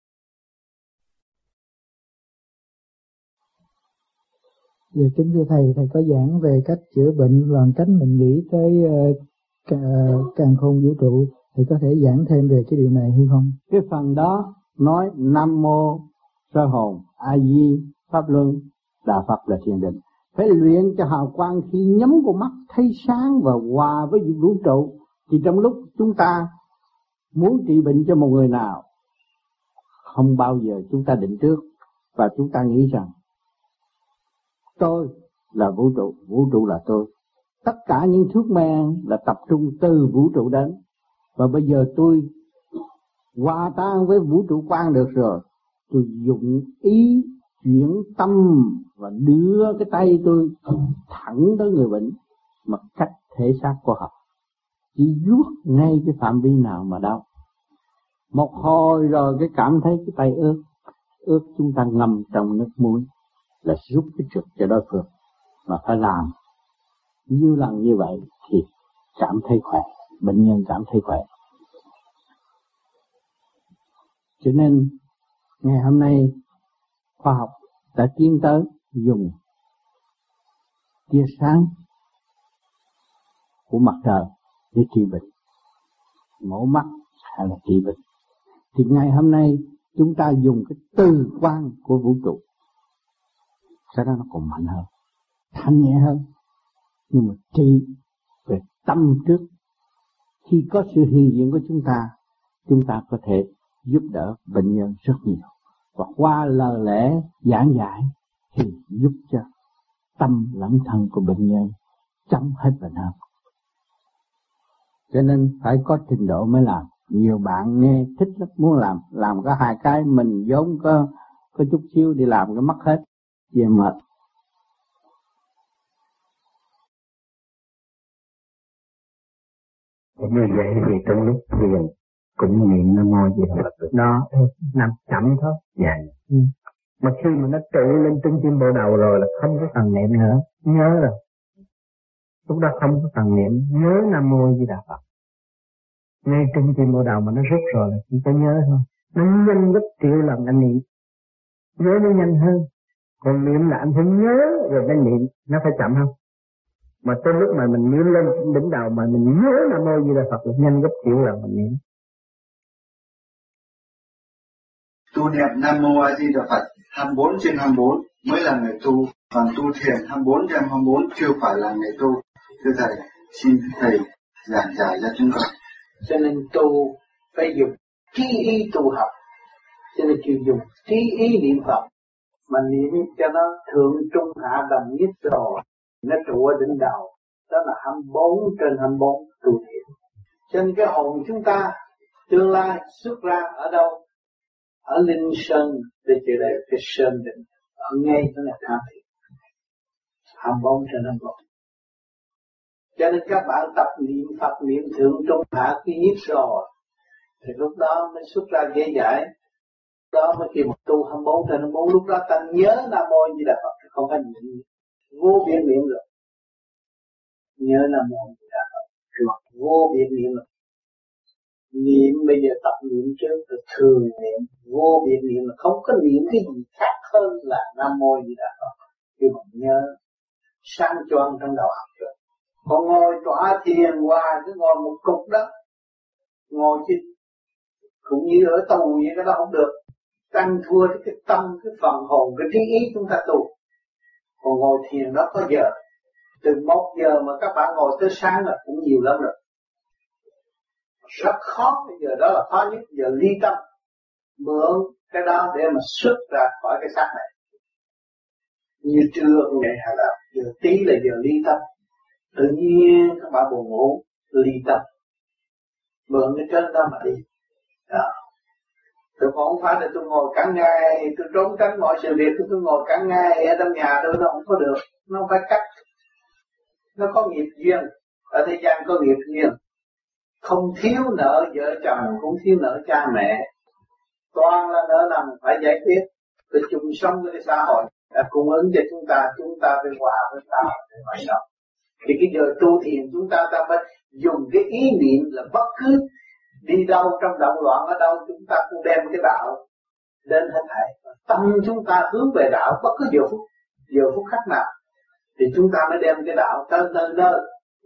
Giờ kính thưa Thầy, Thầy có giảng về cách chữa bệnh và cách mình nghĩ tới uh, càn khôn vũ trụ. Thầy có thể giảng thêm về cái điều này hay không? Cái phần đó nói Nam Mô Sơ Hồn A Di Pháp Luân Đà Phật là thiền định. Phải luyện cho hào quang khi nhắm con mắt thấy sáng và hòa với vũ trụ. Thì trong lúc chúng ta muốn trị bệnh cho một người nào, không bao giờ chúng ta định trước và chúng ta nghĩ rằng tôi là vũ trụ, vũ trụ là tôi. Tất cả những thuốc men là tập trung từ vũ trụ đến. Và bây giờ tôi hòa tan với vũ trụ quan được rồi, tôi dụng ý chuyển tâm và đưa cái tay tôi thẳng tới người bệnh mà cách thể xác của họ, chỉ vuốt ngay cái phạm vi nào mà đau. Một hồi rồi cái cảm thấy cái tay ướt, ướt chúng ta ngâm trong nước muối là giúp cái trực cho đối phương, mà phải làm nhiều lần như vậy thì cảm thấy khỏe, bệnh nhân cảm thấy khỏe. Cho nên ngày hôm nay khoa học đã tiến tới dùng tia sáng của mặt trời để trị bệnh, mổ mắt hay là trị bệnh. Thì ngày hôm nay chúng ta dùng cái từ quan của vũ trụ, cái đó nó còn mạnh hơn, thanh nhẹ hơn, nhưng mà trị về tâm trước. Khi có sự hiện diện của chúng ta, chúng ta có thể giúp đỡ bệnh nhân rất nhiều. Và qua lời lẽ giảng giải thì giúp cho tâm lẫn thân của bệnh nhân chấm hết bệnh hơn. Cho nên phải có trình độ mới làm. Nhiều bạn nghe thích lắm, muốn làm, làm có hai cái, mình vốn có, có chút xíu đi làm cái mất hết, về mệt. Như vậy thì trong lúc thiền cũng niệm Nam Mô Di Đà Phật đó, nằm chậm thôi. Dạ. Ừ. Mà khi mà nó tự lên trung tim bộ đầu rồi là không có cần niệm nữa, nhớ rồi. Lúc đó không có cần niệm, nhớ Nam Mô Di Đà Phật. Ngay trung tim bộ đầu mà nó rút rồi là chỉ có nhớ thôi. Nó nhanh gấp triệu lần anh niệm, nhớ nó nhanh hơn. Còn niệm là anh phải nhớ rồi mới niệm, nó phải chậm không? Mà tới lúc mà mình niệm lên đỉnh đầu mà mình nhớ Nam Mô Di Đà Phật là nhanh gấp triệu lần mình niệm. Tu niệm Nam Mô A Di Đà Phật hai mươi bốn trên hai mươi bốn mới là người tu, còn tu thiền hai mươi bốn trên hai mươi bốn chưa phải là người tu. Thưa thầy, xin thầy giảng giải cho chúng con. Cho nên tu phải dùng trí ý tu học, cho nên chịu dùng trí ý niệm Phật, mà niệm cho nó thượng trung hạ đồng nhất rồi nó trụ ở đỉnh đầu, đó là hai mươi bốn trên hai mươi bốn tu thiền. Cho nên cái hồn chúng ta tương lai xuất ra ở đâu? Ở Linh Sơn, để chỉ là cái sơn định, ở ngay chỗ này tham thiền, hai mươi bốn trên hai mươi bốn. Cho nên các bạn tập niệm Phật, niệm thượng trung hạ khi nhiếp rồi, thì lúc đó mới xuất ra dễ giải. Đó mới kêu một tu hai mươi bốn trên hai mươi bốn, lúc đó ta nhớ Nam Mô Di Đà Phật, không phải niệm vô biên niệm rồi. Nhớ Nam Mô Di Đà Phật, rồi vô biên niệm rồi. Niệm bây giờ tập niệm trước, rồi thường niệm, vô biên niệm là không có niệm cái gì khác hơn là Nam Mô Di Đà Phật. Khi mà nhớ, sáng choang trong đầu óc rồi. Còn ngồi tọa thiền hoài cứ ngồi một cục đó, ngồi chứ cũng như ở tù vậy, cái đó không được. Tăng thua cái tâm, cái phần hồn, cái trí ý chúng ta tu. Còn ngồi thiền đó có giờ, từ một giờ mà các bạn ngồi tới sáng là cũng nhiều lắm rồi. Rất khó, bây giờ đó là khó nhất, giờ ly tâm, mượn cái đó để mà xuất ra khỏi cái xác này. Như trưa cũng vậy, hay là giờ tí là giờ ly tâm. Tự nhiên các bạn buồn ngủ, ly tâm, mượn cái chân đó mà đi. Đó. Tôi không phải là tôi ngồi cả ngày, tôi trốn tránh mọi sự việc, tôi ngồi cả ngày ở trong nhà tôi, nó không có được, nó phải cắt. Nó có nghiệp duyên, ở thế gian có nghiệp duyên. Không thiếu nợ vợ chồng, không thiếu nợ cha mẹ, toàn là nợ nần phải giải quyết. Để chung sống với cái xã hội đã cung ứng cho chúng ta, chúng ta phải hòa với xã hội để mà sống. Thì cái giờ tu thiền chúng ta ta phải dùng cái ý niệm là bất cứ đi đâu trong động loạn ở đâu chúng ta cũng đem cái đạo đến hết thảy. Tâm chúng ta hướng về đạo bất cứ giờ phút giờ phút khác nào thì chúng ta mới đem cái đạo tới nơi nơi.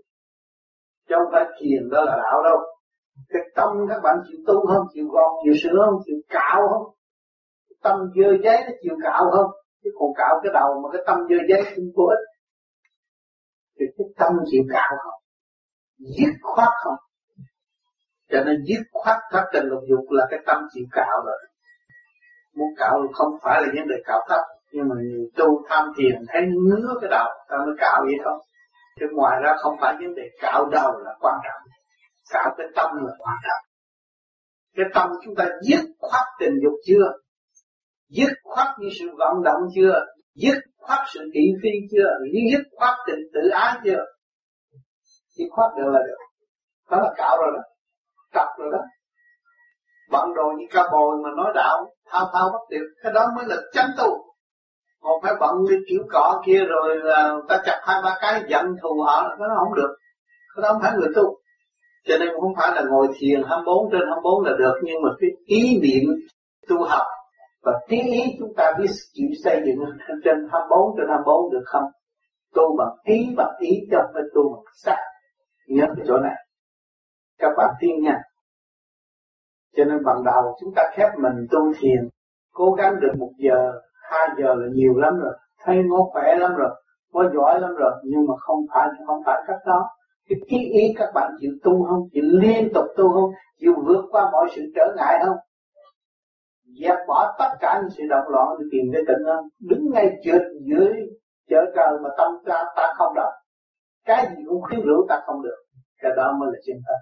Chứ không phải thiền đó là đạo đâu. Cái tâm các bạn chịu tu không, chịu gọt, chịu sửa không, chịu cạo không? Cái tâm dơ giấy nó chịu cạo không? Chứ còn cạo cái đầu mà cái tâm dơ giấy không có ích. Thì cái tâm chịu cạo không? Dứt khoát không? Cho nên dứt khoát thất tình lục dục là cái tâm chịu cạo rồi. Muốn cạo không phải là vấn đề cạo thấp, nhưng mà người tu tham thiền thấy ngứa cái đầu ta mới cạo vậy thôi. Chứ ngoài ra không phải vấn đề cạo đầu là quan trọng, cạo cái tâm là quan trọng. Cái tâm chúng ta dứt khoát tình dục chưa? Dứt khoát như sự vận động chưa? Dứt khoát sự thị phi chưa? Dứt khoát tình tự ái chưa? Dứt khoát được là được. Đó là cạo rồi đó, cặp rồi đó. Bận đồ như ca bồi mà nói đạo thao thao bất tuyệt, cái đó mới là chánh tu. Còn phải bận đi kiểu cọ kia rồi là ta chặt hai ba cái giận thù họ, cái đó không được. Cái đó không phải người tu. Cho nên không phải là ngồi thiền hai mươi bốn trên hai mươi bốn là được, nhưng mà cái ý niệm tu học và cái ý chúng ta biết chịu xây dựng trên hai mươi bốn trên hai mươi bốn được không? Tu bằng ý bằng ý chứ không phải tu bằng xác. Nhớ cái chỗ này. Các bạn tin nha. Cho nên bằng đầu chúng ta khép mình tu thiền, cố gắng được một giờ, hai giờ là nhiều lắm rồi, thấy nó khỏe lắm rồi, nó giỏi lắm rồi, nhưng mà không phải không phải cách đó. Cái ý ý các bạn chịu tu không, chịu liên tục tu không, chịu vượt qua mọi sự trở ngại không, dẹp bỏ tất cả những sự động loạn để tìm cái tịnh không, đứng ngay trượt dưới chợ trời mà tâm ta ta không động, cái gì cũng khuyến rũ ta không được, cái đó mới là chân thật.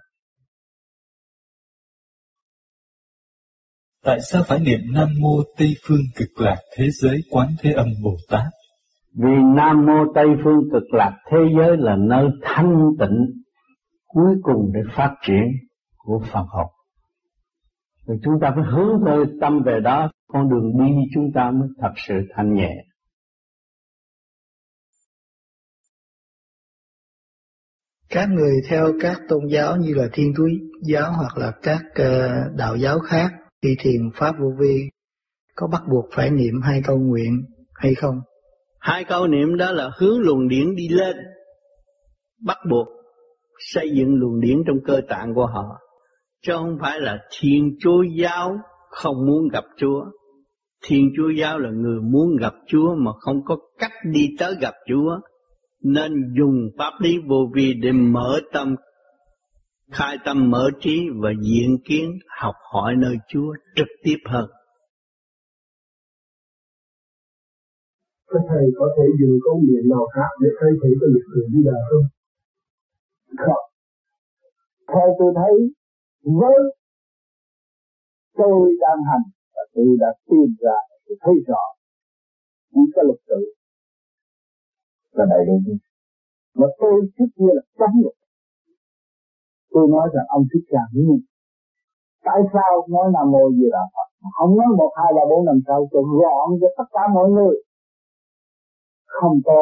Tại sao phải niệm Nam Mô Tây Phương Cực Lạc Thế Giới Quán Thế Âm Bồ Tát? Vì Nam Mô Tây Phương Cực Lạc Thế Giới là nơi thanh tịnh cuối cùng để phát triển của Phật học. Rồi chúng ta phải hướng tới tâm về đó, con đường đi chúng ta mới thật sự thanh nhẹ. Các người theo các tôn giáo như là Thiên Chúa giáo hoặc là các uh, đạo giáo khác đi thiền pháp vô vi có bắt buộc phải niệm hai câu nguyện hay không? Hai câu niệm đó là hướng luồng điển đi lên, bắt buộc xây dựng luồng điển trong cơ tạng của họ, chứ không phải là Thiên Chúa giáo không muốn gặp Chúa. Thiên Chúa giáo là người muốn gặp Chúa mà không có cách đi tới gặp Chúa, nên dùng pháp lý vô vi để mở tâm, khai tâm mở trí và diện kiến học hỏi nơi Chúa trực tiếp hơn. Các thầy có thể dùng câu niệm nào khác để thay thế cho lực lượng đi đạo không? Không. Theo tôi thấy, với tôi đang hành và tôi đã tìm ra, tôi thấy rõ những cái luật tự là đầy đủ. Mà tôi trước kia là chống luật. Tôi nói rằng ông thích càng ngu. Tại sao nói Nam Mô Di Đà Phật không nói một hai ba bốn năm sáu cho gọn cho tất cả mọi người, không có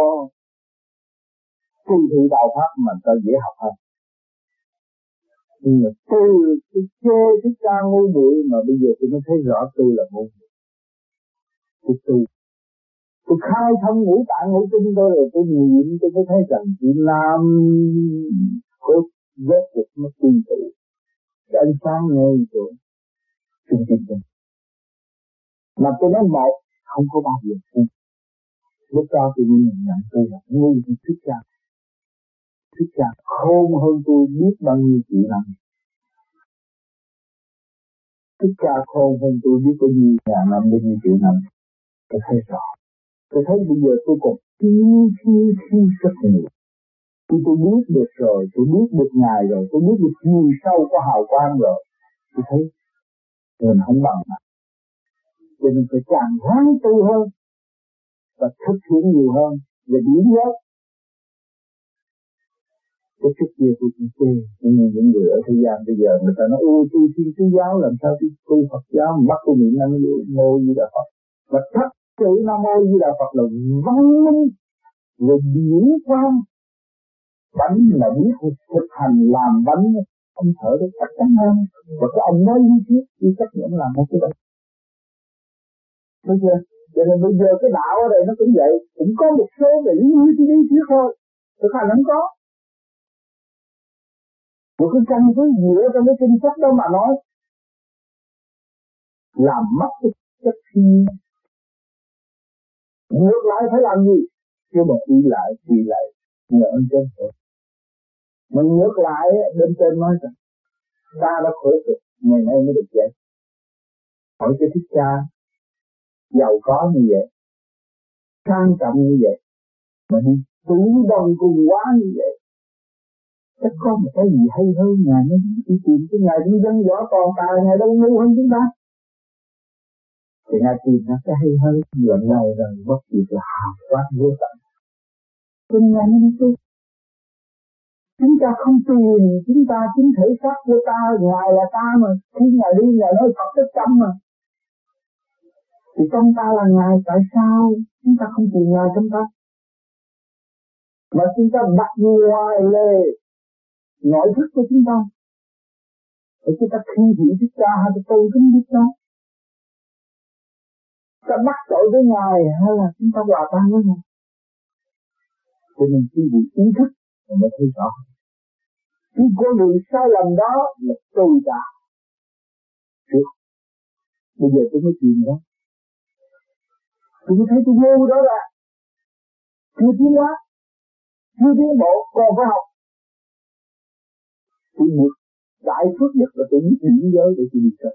kỳ thị đạo pháp mà ta dễ học hơn. Nhưng mà tôi tôi chê thích ca ngu muội mà bây giờ tôi mới thấy rõ tôi là ngu muội. Tôi tu, tôi khai thông ngũ tạng ngũ tinh tôi rồi tôi niệm, tôi mới thấy rằng chị Nam có rốt cuộc nó quy tụ cái ánh sáng ngay chỗ trung tâm tinh. Mà tôi nói một không có bao giờ không. Lúc đó tôi mới nhận tôi là ngu tôi thích ca. Thích ca khôn hơn tôi biết bao nhiêu triệu năm. Thích ca khôn hơn tôi biết bao nhiêu ngàn năm, bao nhiêu triệu năm. Tôi thấy rõ. Tôi thấy bây giờ tôi còn thiếu thiếu thiếu rất nhiều. Khi tôi biết được rồi, tôi biết được Ngài rồi, tôi biết được chiều sâu của hào quang rồi, tôi thấy mình không bằng mà. Cho nên phải càng ráng tu hơn và thực hiện nhiều hơn về điểm giới. Cái trước kia tôi cũng chê, nhưng những người ở thế gian bây giờ người ta nói ôi tu Thiên Chúa giáo làm sao tu, tu Phật giáo mà bắt tôi niệm Nam Mô Di Đà Phật. Và thật sự Nam Mô Di Đà Phật là văn minh về điển quang. Bánh là biết thực hành làm bánh, ông thở được chắc chắn hơn. Và cái ông nói lý thuyết, lý trách nhiệm làm một cái bánh. Bây giờ, cho nên bây giờ cái đạo ở đây nó cũng vậy, cũng có một số về lý lý thuyết thôi, thực hành không có. Một cái căn cứ dựa trong cái kinh sách đó mà nói, làm mất cái chất thiên. Ngược lại phải làm gì? Chứ mà đi lại, đi lại, nhờ ơn trên thôi. Mà ngược lại, bên trên nói rằng, Ta đã khổ cực, ngày nay mới được vậy. Hỏi cái Thích Ca giàu có như vậy, sang trọng như vậy, mà đi tự đồng cùng quá như vậy, chắc có một cái gì hay hơn Ngài mới đi tìm cái Ngài đi dân võ toàn tài, Ngài đâu ngu hơn chúng ta. Thì Ngài tìm ra cái hay hơn, lần này rằng bất diệt là hào quang vô tận. Cho Ngài mới đi tu. Chúng ta không tìm, chúng ta chính thể xác của ta, Ngài là ta mà. Khi Ngài đi, Ngài nói Phật tất tâm mà. Thì trong ta là Ngài, tại sao chúng ta không tìm Ngài trong ta? Mà chúng ta đặt ngoài lề nội thức của chúng ta. Để chúng ta khi thị Thích Ca hay là tu kính Thích Ca. Ta bắt tội với Ngài hay là chúng ta hòa tan với Ngài? Cho nên khi bị ý thức thì mới thấy rõ. Khi con đường sai lầm đó là tôi đã trước. Bây giờ tôi mới tìm đó. Tôi mới thấy tôi ngu đó là chưa tiến hóa, chưa tiến bộ, còn phải học. Tôi được đại phước nhất là tôi biết điểm giới để tôi đi tới.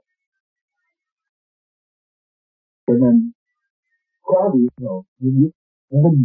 Cho nên có điểm rồi mới biết minh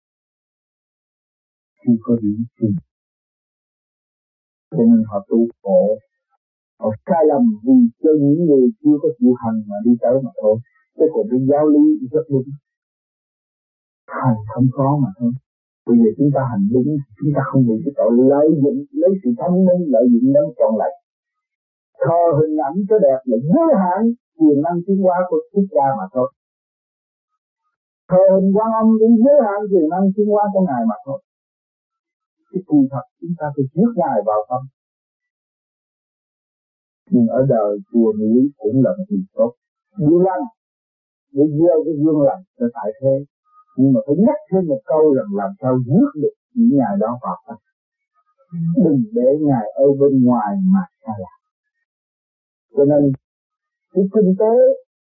khi có điểm tin. Cho nên họ tu khổ, họ sai lầm vì cho những người chưa có chịu hành mà đi tới mà thôi. Chứ còn cái giáo lý rất đúng, hành không có mà thôi. Bây giờ chúng ta hành đúng, chúng ta không bị cái tội lợi dụng, lấy sự thông minh lợi dụng đến trọn lành. Thờ hình ảnh cho đẹp là giới hạn quyền năng tiến hóa của Thích Ca mà thôi. Thờ hình Quan Âm cũng giới hạn quyền năng tiến hóa của Ngài mà thôi. Cái kỳ thật chúng ta phải trước Ngài vào tâm. Nhưng ở đời chùa Mỹ cũng là một việc tốt. Duyên lành, để gieo cái duyên lành cho tại thế. Nhưng mà phải nhắc thêm một câu rằng làm sao rước được những Ngài đó vào tâm. Đừng để Ngài ở bên ngoài mà sai lạc. Cho nên cái kinh tế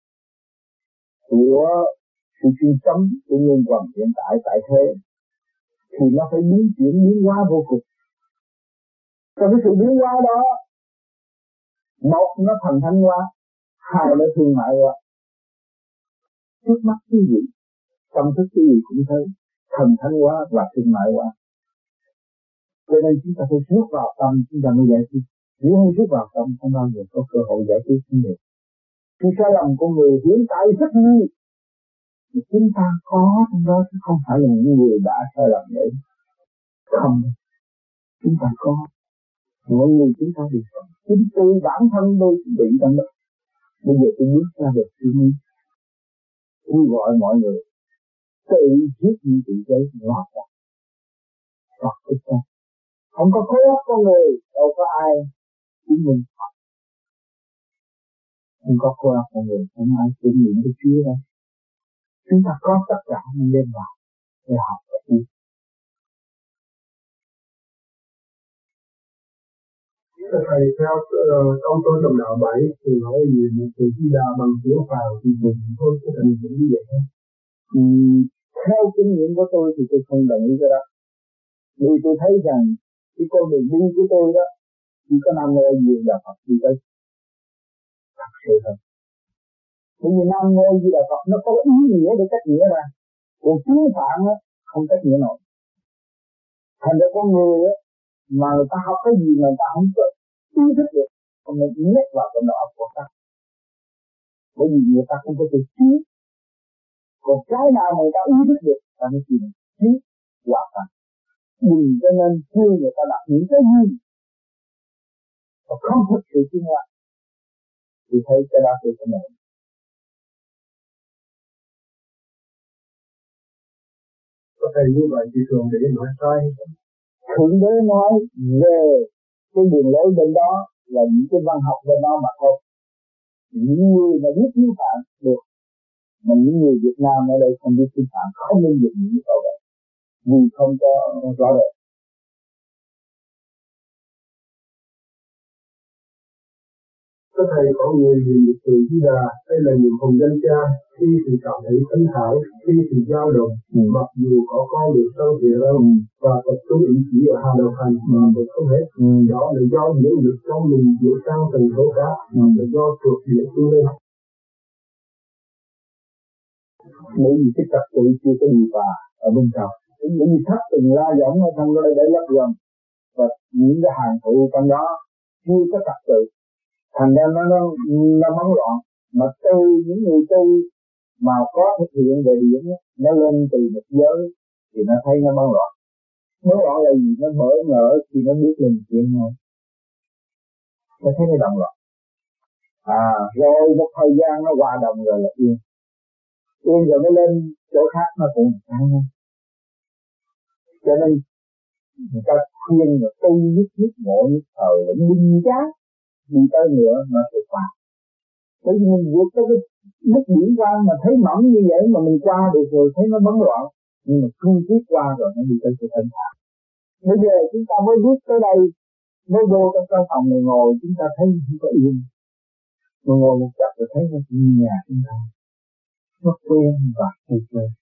của sự sinh sống của nhân quần hiện tại tại thế thì nó phải biến chuyển biến hóa vô cùng. Trong cái sự biến hóa đó, một nó thành thanh hóa, hai nó thương mại hóa. Trước mắt cái gì, tâm thức cái gì cũng thấy thành thanh hóa và thương mại hóa. Cho nên chúng ta phải rước vào tâm chúng ta mới giải quyết. Nếu không rước vào tâm không bao giờ có cơ hội giải quyết vấn đề. Khi sai lầm của người hiện tại rất nhiều, thì chúng ta có trong đó chứ không phải là những người đã sai lầm đấy. Không, chúng ta có. Mọi người chúng ta đều có. Chính tôi bản thân tôi cũng bị trong đó. Bây giờ tôi bước ra được suy nghĩ, tôi gọi mọi người tự giết như tự giấy ngọt ra. Hoặc cái sao? Không có khối óc con người, đâu có ai chứng minh Phật. Không có khối óc con người, không ai chứng minh cái Chúa đâu. Chúng ta có tất cả nên đem vào để học và đi. Thầy theo trong tôi trong đạo bảy thì nói gì một sự di đà bằng cửa vào thì mình thôi có thành những như vậy không? Ừ, theo kinh nghiệm của tôi thì tôi không đồng ý cái đó. Vì tôi thấy rằng cái con đường đi của tôi đó chỉ có Nam Mô Di Đà Phật đi tới thật sự thôi. Bởi vì Nam Mô Di Đà Phật nó có ý nghĩa để cách nghĩa ra, còn tiếng Phạn á không cách nghĩa nổi. Thành ra con người á mà người ta học cái gì mà người ta không có ý thức được, không nên nhét vào cái đầu óc của ta. Bởi vì người ta không có thể trí. Còn cái nào mà người ta ý thức được, ta mới tìm trí hòa tan. Đừng cho nên khi người ta đặt những cái gì và không thực sự tiến hóa thì thấy cái đó tôi sẽ nổi. Có thể như vậy thì thường để nói sai. Thượng Đế nói về cái đường lối bên đó là những cái văn học bên đó mà thôi. Những người mà biết tiếng Phạn được, mà những người Việt Nam ở đây không biết tiếng Phạn không nên dùng những câu đó vì không có rõ rệt. Có Có thầy có người niệm được từ Di Đà hay là niệm hồng danh cha, khi thì cảm thấy thanh thản, khi thì dao động, ừ. mặc dù có con được sâu thiện ra ừ. và tập trung ý chí ở hai đầu hành mà vẫn không hết. Ừ. Đó là do những lực trong mình chuyển sang tầng số khác, ừ. là do thuộc địa tu lên. Bởi vì cái trật tự chưa có điều hòa ở bên trong, bởi vì thấp từng la giọng ở trong đây để lấp gần và những cái hàng thụ trong đó chưa có trật tự, thành ra nó nó nó bấn loạn. Mà từ những người tu mà có thực hiện về điển nó lên từ một giới thì nó thấy nó bấn loạn. Bấn loạn là gì? Nó bỡ ngỡ khi nó biết lên chuyện thôi, nó thấy nó động loạn. À rồi một thời gian nó hòa đồng rồi là yên, yên rồi nó lên chỗ khác nó cũng ăn. Cho nên người ta khuyên là tu nhất nhất ngộ nhất thời là minh chán, đi tới nữa nó sẽ qua. Bởi vì mình vượt tới cái mức điển quan mà thấy mỏng như vậy mà mình qua được rồi thấy nó bấn loạn, nhưng mà cương quyết qua rồi nó đi tới sự thanh thản. Bây giờ chúng ta mới bước tới đây, mới vô trong căn phòng này ngồi, chúng ta thấy không có yên, mà ngồi một chập rồi thấy nó như nhà chúng ta, nó quen và hay quen.